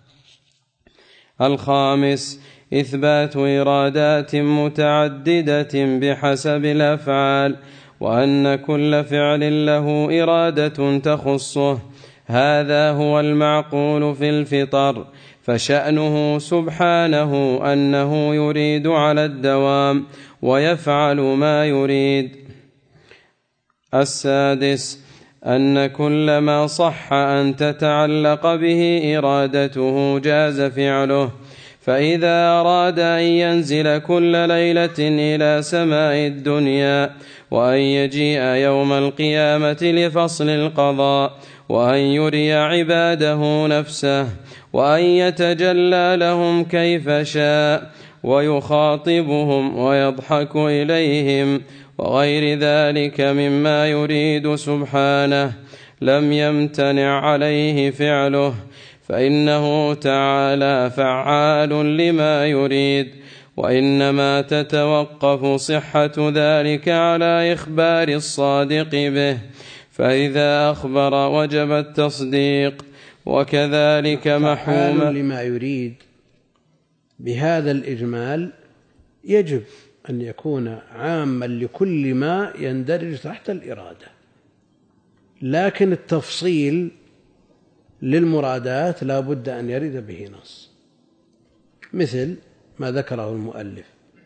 الخامس إثبات إرادات متعددة بحسب الأفعال، وأن كل فعل له إرادة تخصه، هذا هو المعقول في الفطر. فشأنه سبحانه أنه يريد على الدوام ويفعل ما يريد. السادس أن كل ما صح أن تتعلق به إرادته جاز فعله، فإذا أراد أن ينزل كل ليلة إلى سماء الدنيا، وأن يجيء يوم القيامة لفصل القضاء، وأن يري عباده نفسه، وأن يتجلى لهم كيف شاء، ويخاطبهم ويضحك إليهم، وغير ذلك مما يريد سبحانه، لم يمتنع عليه فعله، فإنه تعالى فعال لما يريد، وإنما تتوقف صحة ذلك على إخبار الصادق به، فإذا أخبر وجب التصديق، وكذلك محوما فعال لما يريد. بهذا الإجمال يجب أن يكون عاما لكل ما يندرج تحت الإرادة، لكن التفصيل للمرادات لا بد أن يرد به نص، مثل ما ذكره المؤلف: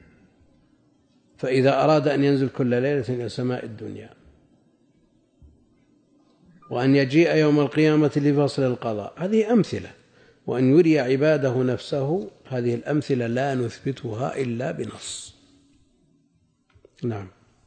فإذا أراد أن ينزل كل ليلة إلى سماء الدنيا، وأن يجيء يوم القيامة لفصل القضاء، هذه أمثلة. وأن يري عباده نفسه، هذه الأمثلة لا نثبتها إلا بنص. نعم.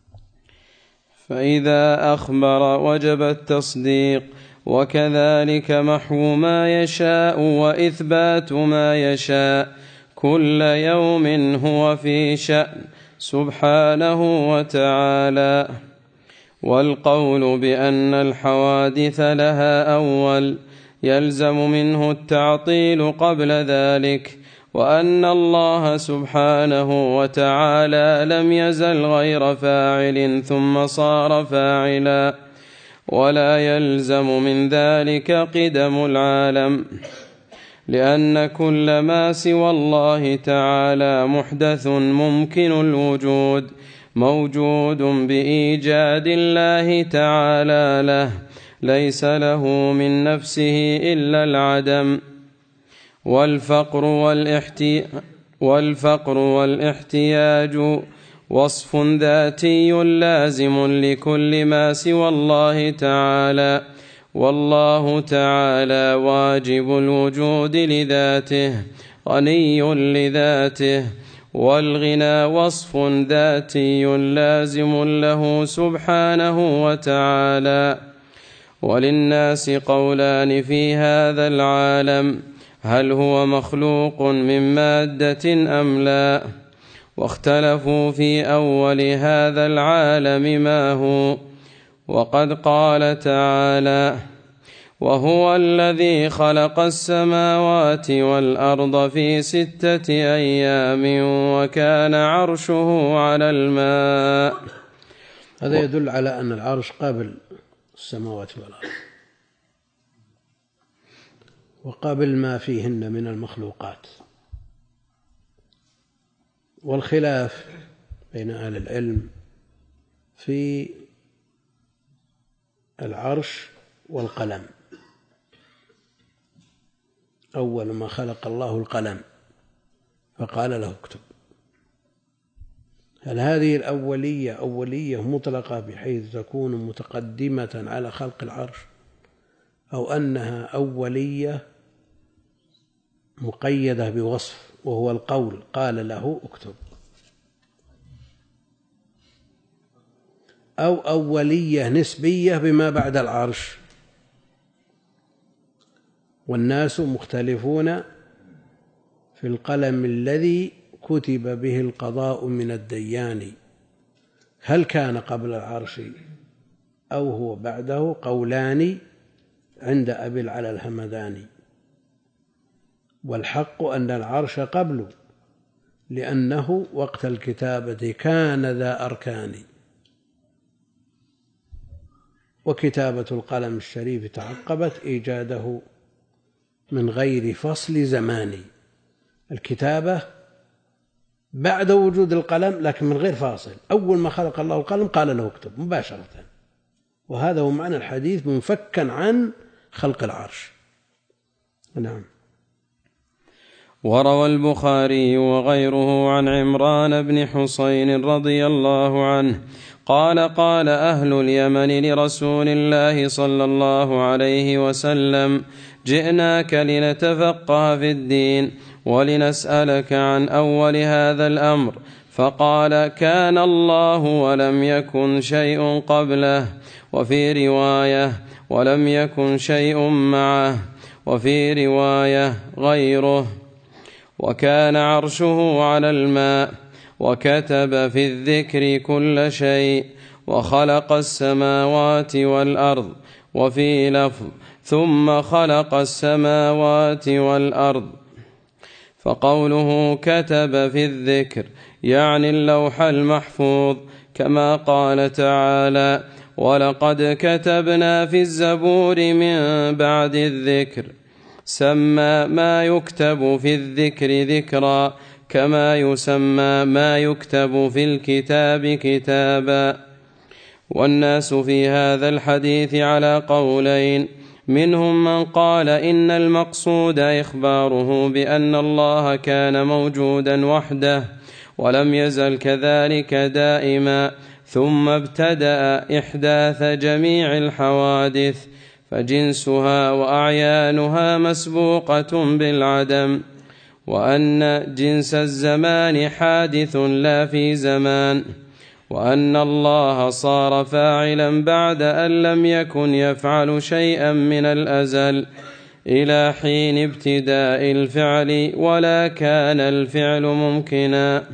فإذا أخبر وجب التصديق، وكذلك محو ما يشاء وإثبات ما يشاء، كل يوم هو في شأن سبحانه وتعالى. والقول بأن الحوادث لها أول يلزم منه التعطيل قبل ذلك، وأن الله سبحانه وتعالى لم يزل غير فاعل ثم صار فاعلا، ولا يلزم من ذلك قدم العالم، لأن كل ما سوى الله تعالى محدث ممكن الوجود، موجود بإيجاد الله تعالى له، ليس له من نفسه إلا العدم. والفقر والاحتياج, والفقر والاحتياج وصف ذاتي لازم لكل ما سوى الله تعالى، والله تعالى واجب الوجود لذاته، غني لذاته، والغنى وصف ذاتي لازم له سبحانه وتعالى. وللناس قولان في هذا العالم: هل هو مخلوق من مادة أم لا؟ واختلفوا في أول هذا العالم ما هو. وقد قال تعالى: وهو الذي خلق السماوات والأرض في ستة أيام وكان عرشه على الماء. هذا يدل على أن العرش قبل السماوات والأرض وقبل ما فيهن من المخلوقات. والخلاف بين أهل العلم في العرش والقلم. أول ما خلق الله القلم فقال له اكتب. هل هذه الأولية أولية مطلقة بحيث تكون متقدمة على خلق العرش، أو أنها أولية مقيدة بوصف وهو القول قال له اكتب، أو أولية نسبية بما بعد العرش؟ والناس مختلفون في القلم الذي كتب به القضاء من الديان، هل كان قبل العرش أو هو بعده؟ قولان عند أبي العلا الهمداني، والحق أن العرش قبله، لأنه وقت الكتابة كان ذا أركان، وكتابة القلم الشريف تعقبت إيجاده من غير فصل زماني. الكتابة بعد وجود القلم لكن من غير فاصل، أول ما خلق الله القلم قال له اكتب مباشرة، وهذا هو معنى الحديث منفكا عن خلق العرش. نعم. وروى البخاري وغيره عن عمران بن حسين رضي الله عنه قال قال أهل اليمن لرسول الله صلى الله عليه وسلم جئناك لنتفقه في الدين ولنسألك عن أول هذا الأمر، فقال كان الله ولم يكن شيء قبله، وفي رواية ولم يكن شيء معه، وفي رواية غيره، وكان عرشه على الماء، وكتب في الذكر كل شيء، وخلق السماوات والأرض، وفي لفظ ثم خلق السماوات والأرض. فقوله كتب في الذكر يعني اللوح المحفوظ، كما قال تعالى ولقد كتبنا في الزبور من بعد الذكر، سمى ما يكتب في الذكر ذكرا كما يسمى ما يكتب في الكتاب كتابا. والناس في هذا الحديث على قولين، منهم من قال إن المقصود إخباره بأن الله كان موجودا وحده ولم يزل كذلك دائما، ثم ابتدأ إحداث جميع الحوادث فجنسها وأعيانها مسبوقة بالعدم، وأن جنس الزمان حادث لا في زمان، وأن الله صار فاعلا بعد أن لم يكن يفعل شيئا من الأزل إلى حين ابتداء الفعل ولا كان الفعل ممكنا.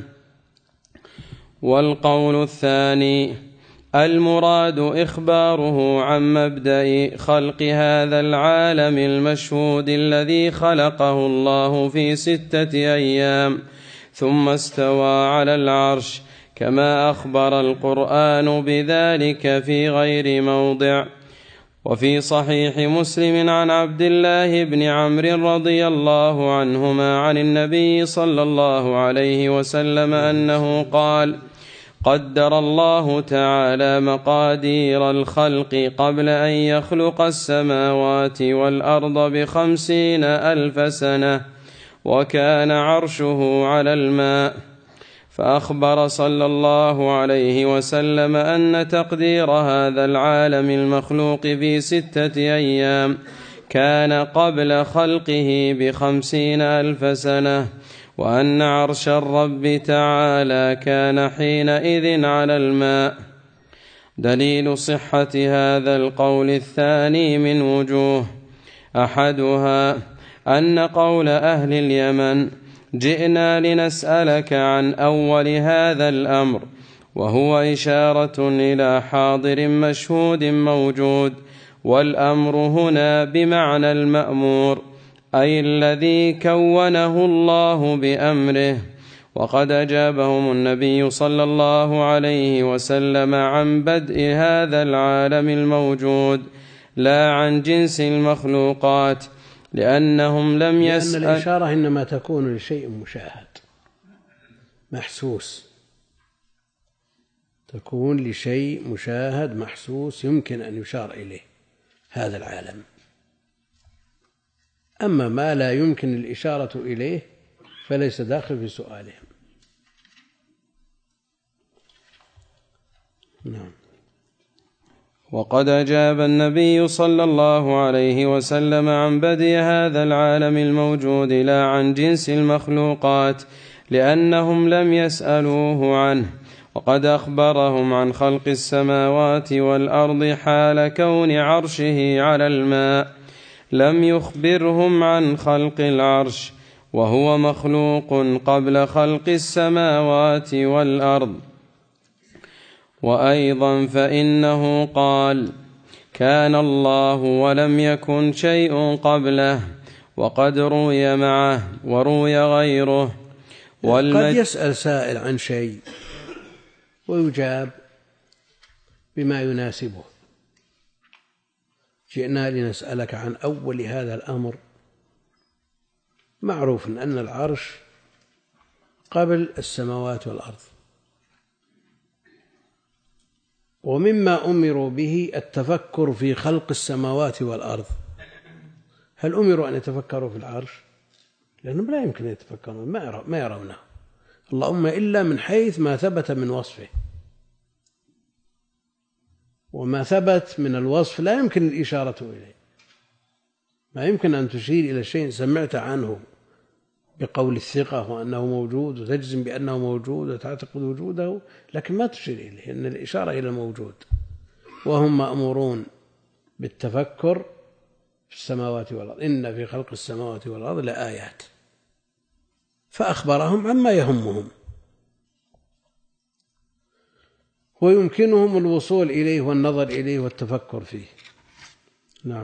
والقول الثاني المراد إخباره عن مبدأ خلق هذا العالم المشهود الذي خلقه الله في ستة أيام ثم استوى على العرش، كما أخبر القرآن بذلك في غير موضع. وفي صحيح مسلم عن عبد الله بن عمرو رضي الله عنهما عن النبي صلى الله عليه وسلم أنه قال قدر الله تعالى مقادير الخلق قبل أن يخلق السماوات والأرض بخمسين ألف سنة، وكان عرشه على الماء. فأخبر صلى الله عليه وسلم أن تقدير هذا العالم المخلوق في ستة أيام كان قبل خلقه بخمسين ألف سنة، وأن عرش الرب تعالى كان حينئذ على الماء. دليل صحة هذا القول الثاني من وجوه، أحدها أن قول أهل اليمن جئنا لنسألك عن أول هذا الأمر، وهو إشارة إلى حاضر مشهود موجود، والأمر هنا بمعنى المأمور، أي الذي كونه الله بأمره. وقد أجابهم النبي صلى الله عليه وسلم عن بدء هذا العالم الموجود لا عن جنس المخلوقات، لأنهم لم يسأل، لأن الإشارة إنما تكون لشيء مشاهد محسوس، تكون لشيء مشاهد محسوس يمكن أن يشار إليه هذا العالم. أما ما لا يمكن الإشارة إليه فليس داخل في سؤالهم. نعم. وقد أجاب النبي صلى الله عليه وسلم عن بدء هذا العالم الموجود لا عن جنس المخلوقات، لأنهم لم يسألوه عنه. وقد أخبرهم عن خلق السماوات والأرض حال كون عرشه على الماء، لم يخبرهم عن خلق العرش، وهو مخلوق قبل خلق السماوات والأرض. وأيضا فإنه قال كان الله ولم يكن شيء قبله، وقد روي معه وروي غيره. قد يسأل سائل عن شيء ويجاب بما يناسبه. جئنا لنسألك عن أول هذا الأمر، معروف أن العرش قبل السماوات والأرض، ومما أمروا به التفكر في خلق السماوات والأرض. هل أمروا أن يتفكروا في العرش؟ لأنهم لا يمكن أن يتفكرون، ما يرونه اللهم إلا من حيث ما ثبت من وصفه. وما ثبت من الوصف لا يمكن الإشارة إليه، ما يمكن أن تشير إلى شيء سمعت عنه بقول الثقة وأنه موجود وتجزم بأنه موجود وتعتقد وجوده، لكن ما تشير إليه، إن الإشارة إلى الموجود. وهم مأمورون بالتفكر في السماوات والأرض، إن في خلق السماوات والأرض لآيات، فأخبرهم عما يهمهم ويمكنهم الوصول إليه والنظر إليه والتفكر فيه. نعم.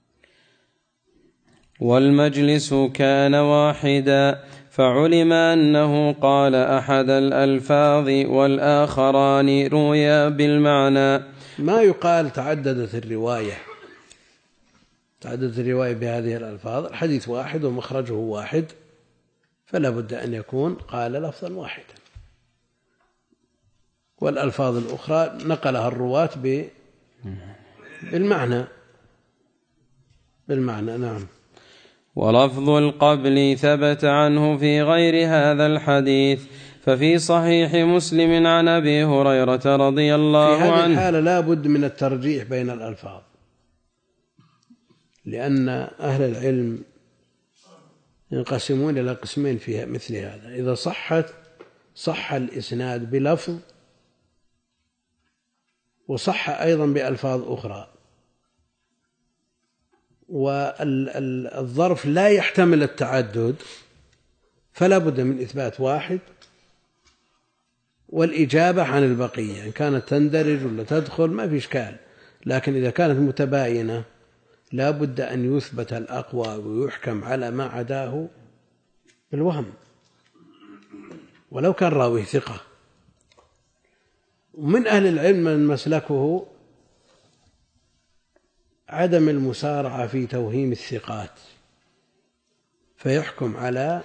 والمجلس كان واحدا، فعلم أنه قال أحد الألفاظ والآخران رويا بالمعنى. ما يقال تعددت الرواية، تعددت الرواية بهذه الألفاظ، الحديث واحد ومخرجه واحد، فلا بد أن يكون قال لفظا واحدا، والألفاظ الأخرى نقلها الرواة بالمعنى بالمعنى نعم. ولفظ القبل ثبت عنه في غير هذا الحديث، ففي صحيح مسلم عن أبي هريرة رضي الله عنه. في هذه الحالة لا بد من الترجيح بين الألفاظ، لأن أهل العلم ينقسمون إلى قسمين في مثل هذا. إذا صحت صح الإسناد بلفظ وصح أيضا بألفاظ أخرى، والظرف لا يحتمل التعدد، فلا بد من إثبات واحد والإجابة عن البقية، إن كانت تندرج ولا تدخل ما في إشكال، لكن إذا كانت متباينة لا بد أن يثبت الأقوى ويحكم على ما عداه بالوهم ولو كان راوي ثقة. ومن أهل العلم من مسلكه عدم المسارعة في توهيم الثقات، فيحكم على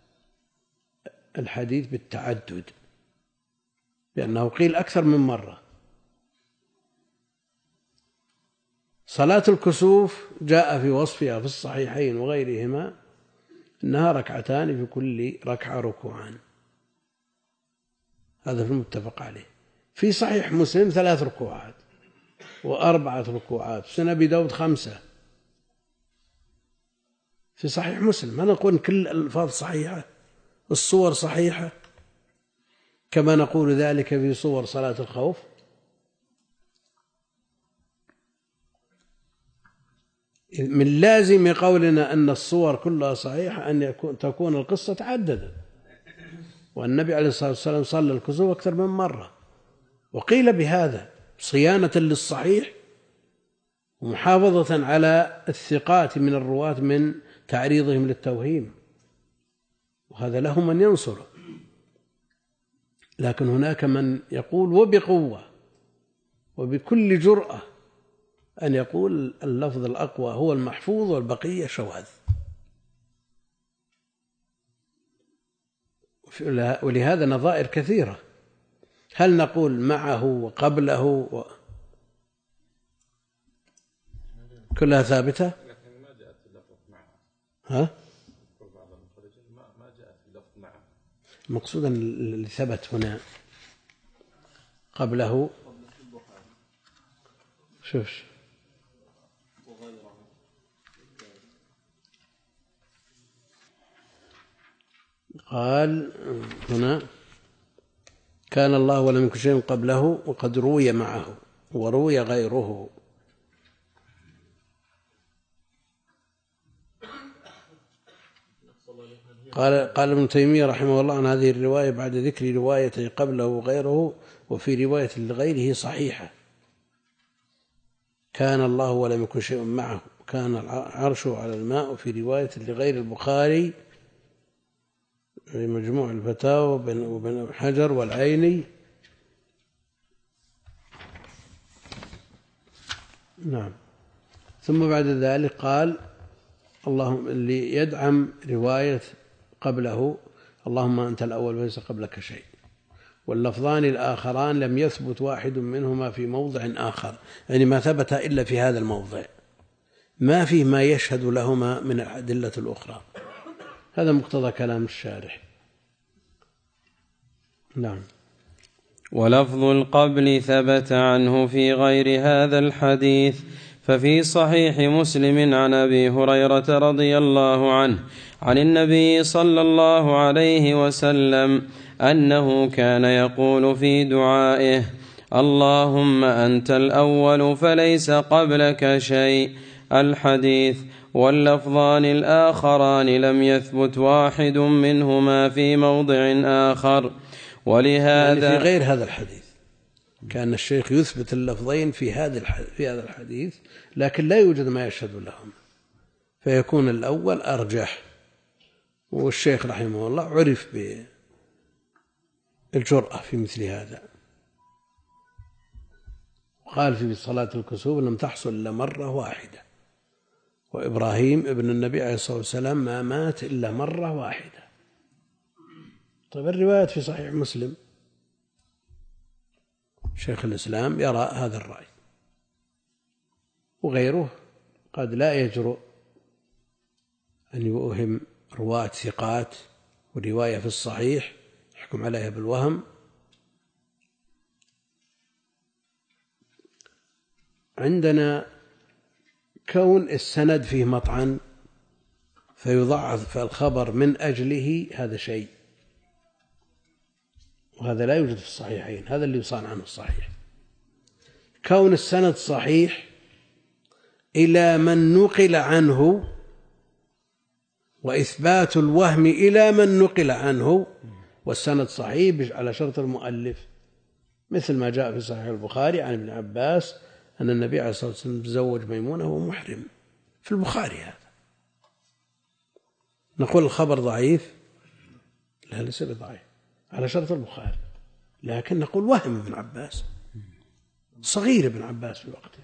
الحديث بالتعدد، لأنه قيل أكثر من مرة. صلاة الكسوف جاء في وصفها في الصحيحين وغيرهما أنها ركعتان في كل ركعة ركوعان، هذا في المتفق عليه. في صحيح مسلم ثلاث ركوعات وأربعة ركوعات، سنن أبي داود خمسة في صحيح مسلم. ما نقول كل الألفاظ صحيحة، الصور صحيحة، كما نقول ذلك في صور صلاة الخوف. من لازم قولنا أن الصور كلها صحيحة أن يكون تكون القصة تعددت، والنبي عليه الصلاة والسلام صلى الكسوف أكثر من مرة، وقيل بهذا صيانة للصحيح ومحافظة على الثقات من الرواة من تعريضهم للتوهيم، وهذا له من ينصره. لكن هناك من يقول وبقوة وبكل جرأة أن يقول اللفظ الأقوى هو المحفوظ والبقية شواذ. ولهذا نظائر كثيرة، هل نقول معه وقبله و... كلها ثابتة؟ ها؟ مقصودا اللي ثبت هنا قبله شوف قال هنا كان الله ولم يكن شيء قبله وقد روي معه وروي غيره. قال قال ابن تيمية رحمه الله عن هذه الرواية بعد ذكر رواية قبله وغيره، وفي رواية لغيره صحيحة: كان الله ولم يكن شيء معه، كان عرشه على الماء. وفي رواية لغير البخاري في مجموع الفتاوى وابن حجر والعيني. نعم. ثم بعد ذلك قال اللهم اللي يدعم رواية قبله اللهم أنت الأول وليس قبلك شيء، واللفظان الآخران لم يثبت واحد منهما في موضع آخر، يعني ما ثبت إلا في هذا الموضع، ما فيه ما يشهد لهما من الأدلة الأخرى. هذا مقتضى كلام الشارح. نعم. ولفظ القبل ثبت عنه في غير هذا الحديث، ففي صحيح مسلم عن أبي هريرة رضي الله عنه عن النبي صلى الله عليه وسلم أنه كان يقول في دعائه: اللهم أنت الأول فليس قبلك شيء، الحديث. واللفظان الآخران لم يثبت واحد منهما في موضع آخر. ولهذا يعني في غير هذا الحديث كان الشيخ يثبت اللفظين في هذا في هذا الحديث، لكن لا يوجد ما يشهد لهم، فيكون الأول أرجح. والشيخ رحمه الله عرف بالجرأة في مثل هذا، قال في صلاة الكسوف لم تحصل إلا مرة واحدة، وإبراهيم ابن النبي عليه الصلاة والسلام ما مات إلا مرة واحدة. طيب الروايات في صحيح مسلم شيخ الإسلام يرى هذا الرأي، وغيره قد لا يجرؤ أن يوهم رواة ثقات ورواية في الصحيح يحكم عليها بالوهم. عندنا كون السند فيه مطعن فيضعف الخبر من أجله، هذا شيء، وهذا لا يوجد في الصحيحين، هذا اللي يصان عنه الصحيح. كون السند صحيح إلى من نقل عنه، وإثبات الوهم إلى من نقل عنه، والسند صحيح على شرط المؤلف، مثل ما جاء في صحيح البخاري عن ابن عباس أن النبي عليه الصلاة والسلام تزوج ميمونة وهو محرم، في البخاري هذا. نقول الخبر ضعيف؟ لا، ليس ضعيف على شرط البخاري، لكن نقول وهم ابن عباس، صغير ابن عباس في وقته،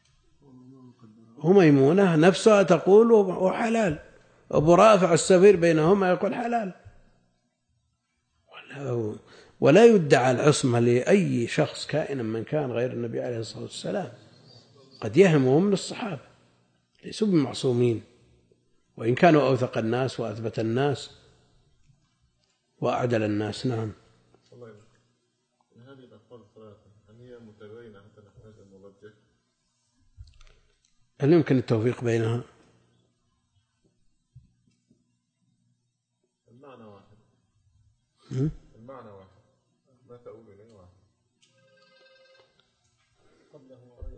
وميمونة نفسها تقول وحلال، أبو رافع السفير بينهما يقول حلال. ولا, ولا يدعى العصمة لأي شخص كائنا من كان غير النبي عليه الصلاة والسلام، قد يهمهم من الصحابة، ليسوا بمعصومين، وإن كانوا أوثق الناس وأثبت الناس وأعدل الناس. نعم. هذه الأقوال الثلاثة هل هي متباينة حتى نحتاج أن نرجح؟ هل يمكن التوفيق بينها؟ المعنى واحد. م? المعنى واحد، ما تقول إليه واحد. قبله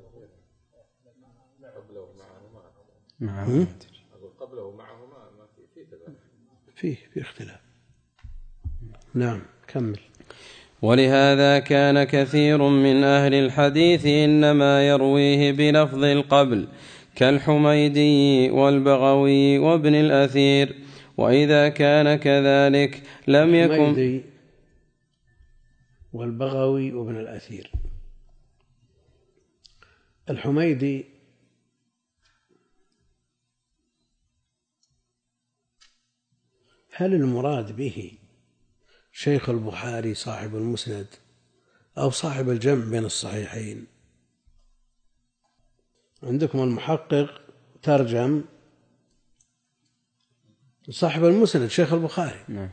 معه معه أقول قبله معه ما في في تباين، فيه في اختلاف. نعم، كمل. ولهذا كان كثير من أهل الحديث إنما يرويه بلفظ القبل، كالحميدي والبغوي وابن الأثير، وإذا كان كذلك لم يكن الحميدي والبغوي وابن الأثير. الحميدي هل المراد به شيخ البخاري صاحب المسند أو صاحب الجمع بين الصحيحين؟ عندكم المحقق ترجم صاحب المسند شيخ البخاري. نعم.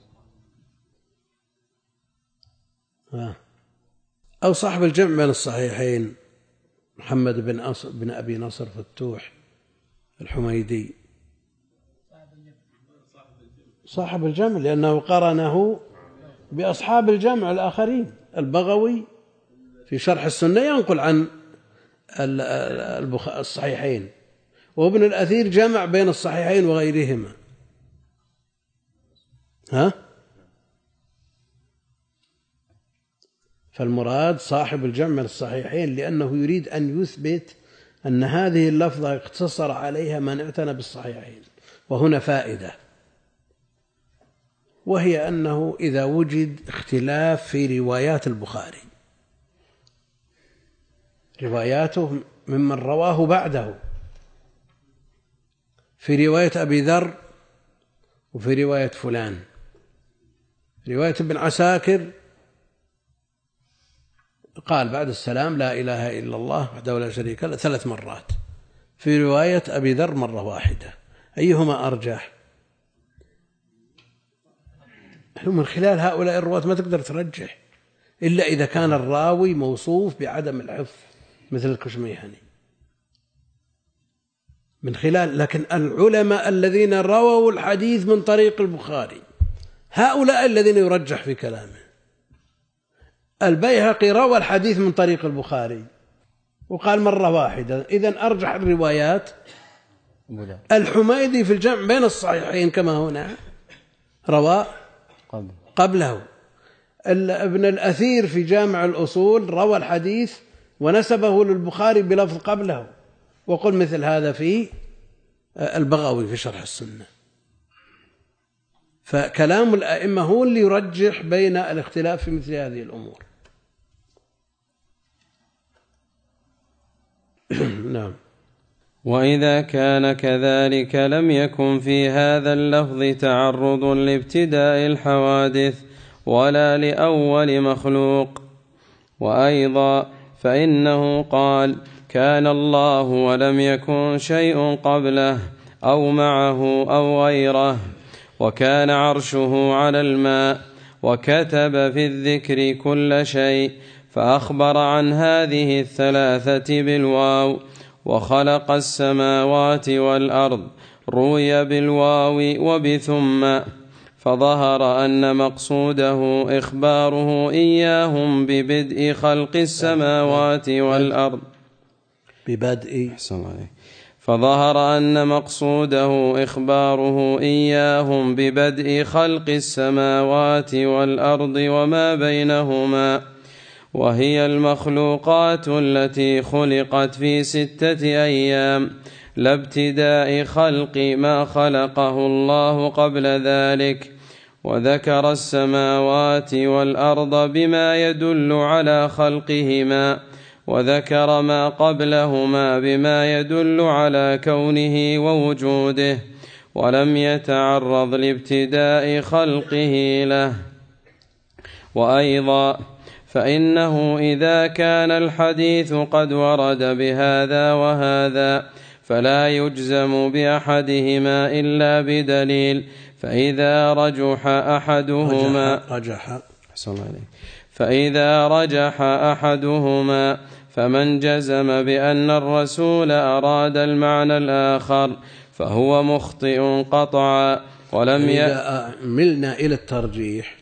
أو صاحب الجمع بين الصحيحين محمد بن أصر بن أبي نصر فتوح الحميدي صاحب الجمع، لأنه قرنه بأصحاب الجمع الآخرين. البغوي في شرح السنة ينقل عن الصحيحين، وابن الأثير جمع بين الصحيحين وغيرهما. ها؟ فالمراد صاحب الجمع من الصحيحين، لأنه يريد أن يثبت أن هذه اللفظة اقتصر عليها من اعتنى بالصحيحين. وهنا فائدة، وهي أنه إذا وجد اختلاف في روايات البخاري، رواياته ممن رواه بعده، في رواية أبي ذر وفي رواية فلان، رواية ابن عساكر قال بعد السلام لا إله إلا الله وحده لا شريك له ثلاث مرات، في رواية أبي ذر مرة واحدة، أيهما أرجح؟ من خلال هؤلاء الرواة ما تقدر ترجح إلا إذا كان الراوي موصوف بعدم الحفظ مثل الكشميهني من خلال. لكن العلماء الذين رووا الحديث من طريق البخاري هؤلاء الذين يرجح في كلامه. البيهقي روى الحديث من طريق البخاري وقال مرة واحدة، إذن أرجح الروايات. الحميدي في الجمع بين الصحيحين كما هنا روى قبله. ابن الأثير في جامع الأصول روى الحديث ونسبه للبخاري بلفظ قبله، وقل مثل هذا في البغوي في شرح السنة. فكلام الأئمة هو اللي يرجح بين الاختلاف في مثل هذه الأمور. نعم. وإذا كان كذلك لم يكن في هذا اللفظ تعرض لابتداء الحوادث ولا لأول مخلوق. وأيضا فإنه قال كان الله ولم يكن شيء قبله أو معه أو غيره، وكان عرشه على الماء، وكتب في الذكر كل شيء، فأخبر عن هذه الثلاثة بالواو. وخلق السماوات والأرض روي بالواو وبثم، فظهر أن مقصوده إخباره إياهم ببدء خلق السماوات والأرض ببدء فظهر أن مقصوده إخباره إياهم ببدء خلق السماوات والأرض وما بينهما، وهي المخلوقات التي خلقت في ستة أيام، لا ابتداء خلق ما خلقه الله قبل ذلك. وذكر السماوات والأرض بما يدل على خلقهما، وذكر ما قبلهما بما يدل على كونه ووجوده، ولم يتعرض لابتداء خلقه له. وأيضا فإنه إذا كان الحديث قد ورد بهذا وهذا فلا يجزم بأحدهما إلا بدليل، فإذا رجح أحدهما رجح فإذا رجح أحدهما فمن جزم بأن الرسول أراد المعنى الآخر فهو مخطئ قطعا. ولم إذا ملنا إلى الترجيح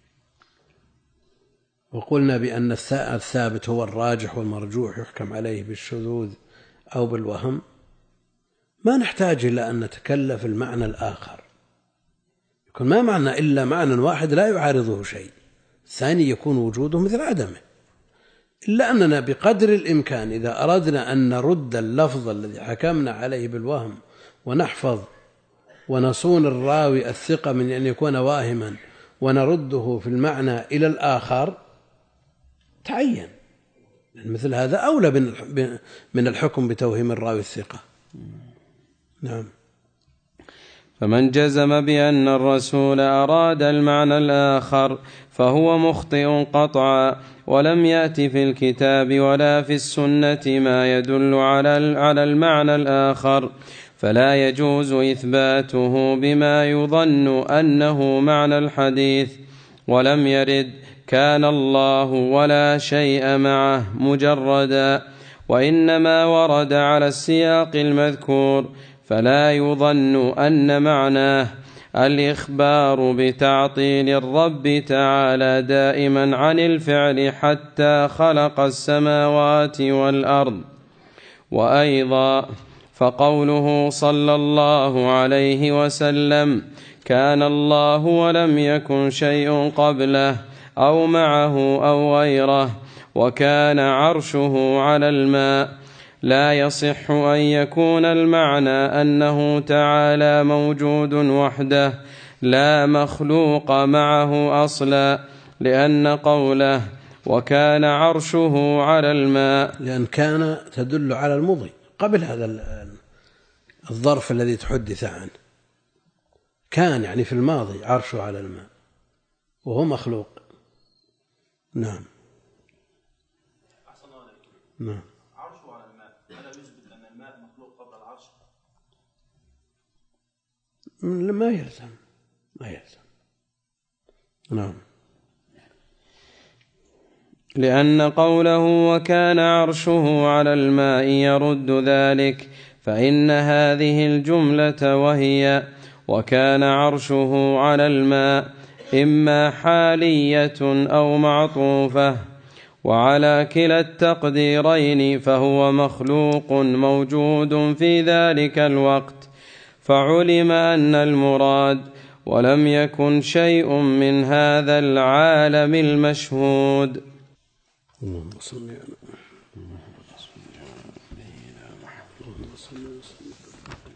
وقلنا بأن الثابت هو الراجح والمرجوح يحكم عليه بالشذوذ أو بالوهم، ما نحتاج إلى أن نتكلف المعنى الآخر، يكون ما معنى إلا معنى واحد لا يعارضه شيء، الثاني يكون وجوده مثل عدمه. إلا أننا بقدر الإمكان إذا أردنا أن نرد اللفظ الذي حكمنا عليه بالوهم ونحفظ ونصون الراوي الثقة من أن يكون واهما ونرده في المعنى إلى الآخر تعين، مثل هذا أولى من الحكم بتوهيم الراوي الثقة. نعم. فمن جزم بأن الرسول أراد المعنى الآخر فهو مخطئ قطعا، ولم يأت في الكتاب ولا في السنة ما يدل على المعنى الآخر، فلا يجوز إثباته بما يظن أنه معنى الحديث. ولم يرد كان الله ولا شيء معه مجردا، وإنما ورد على السياق المذكور، فلا يظن أن معناه الإخبار بتعطيل الرب تعالى دائما عن الفعل حتى خلق السماوات والأرض. وأيضا فقوله صلى الله عليه وسلم كان الله ولم يكن شيء قبله أو معه أو غيره وكان عرشه على الماء، لا يصح أن يكون المعنى أنه تعالى موجود وحده لا مخلوق معه أصلا، لأن قوله وكان عرشه على الماء لأن كان تدل على المضي قبل هذا الظرف الذي تحدث عنه، كان يعني في الماضي عرشه على الماء وهو مخلوق. نعم. نعم. عرشه على الماء، ألا يثبت أن الماء مخلوق قبل العرش؟ ما يلزم ما يلزم. نعم. لأن قوله وكان عرشه على الماء يرد ذلك، فإن هذه الجملة وهي وكان عرشه على الماء إما حالية أو معطوفة، وعلى كلا التقديرين فهو مخلوق موجود في ذلك الوقت، فعلم أن المراد ولم يكن شيء من هذا العالم المشهود. اللهم صل على محمد.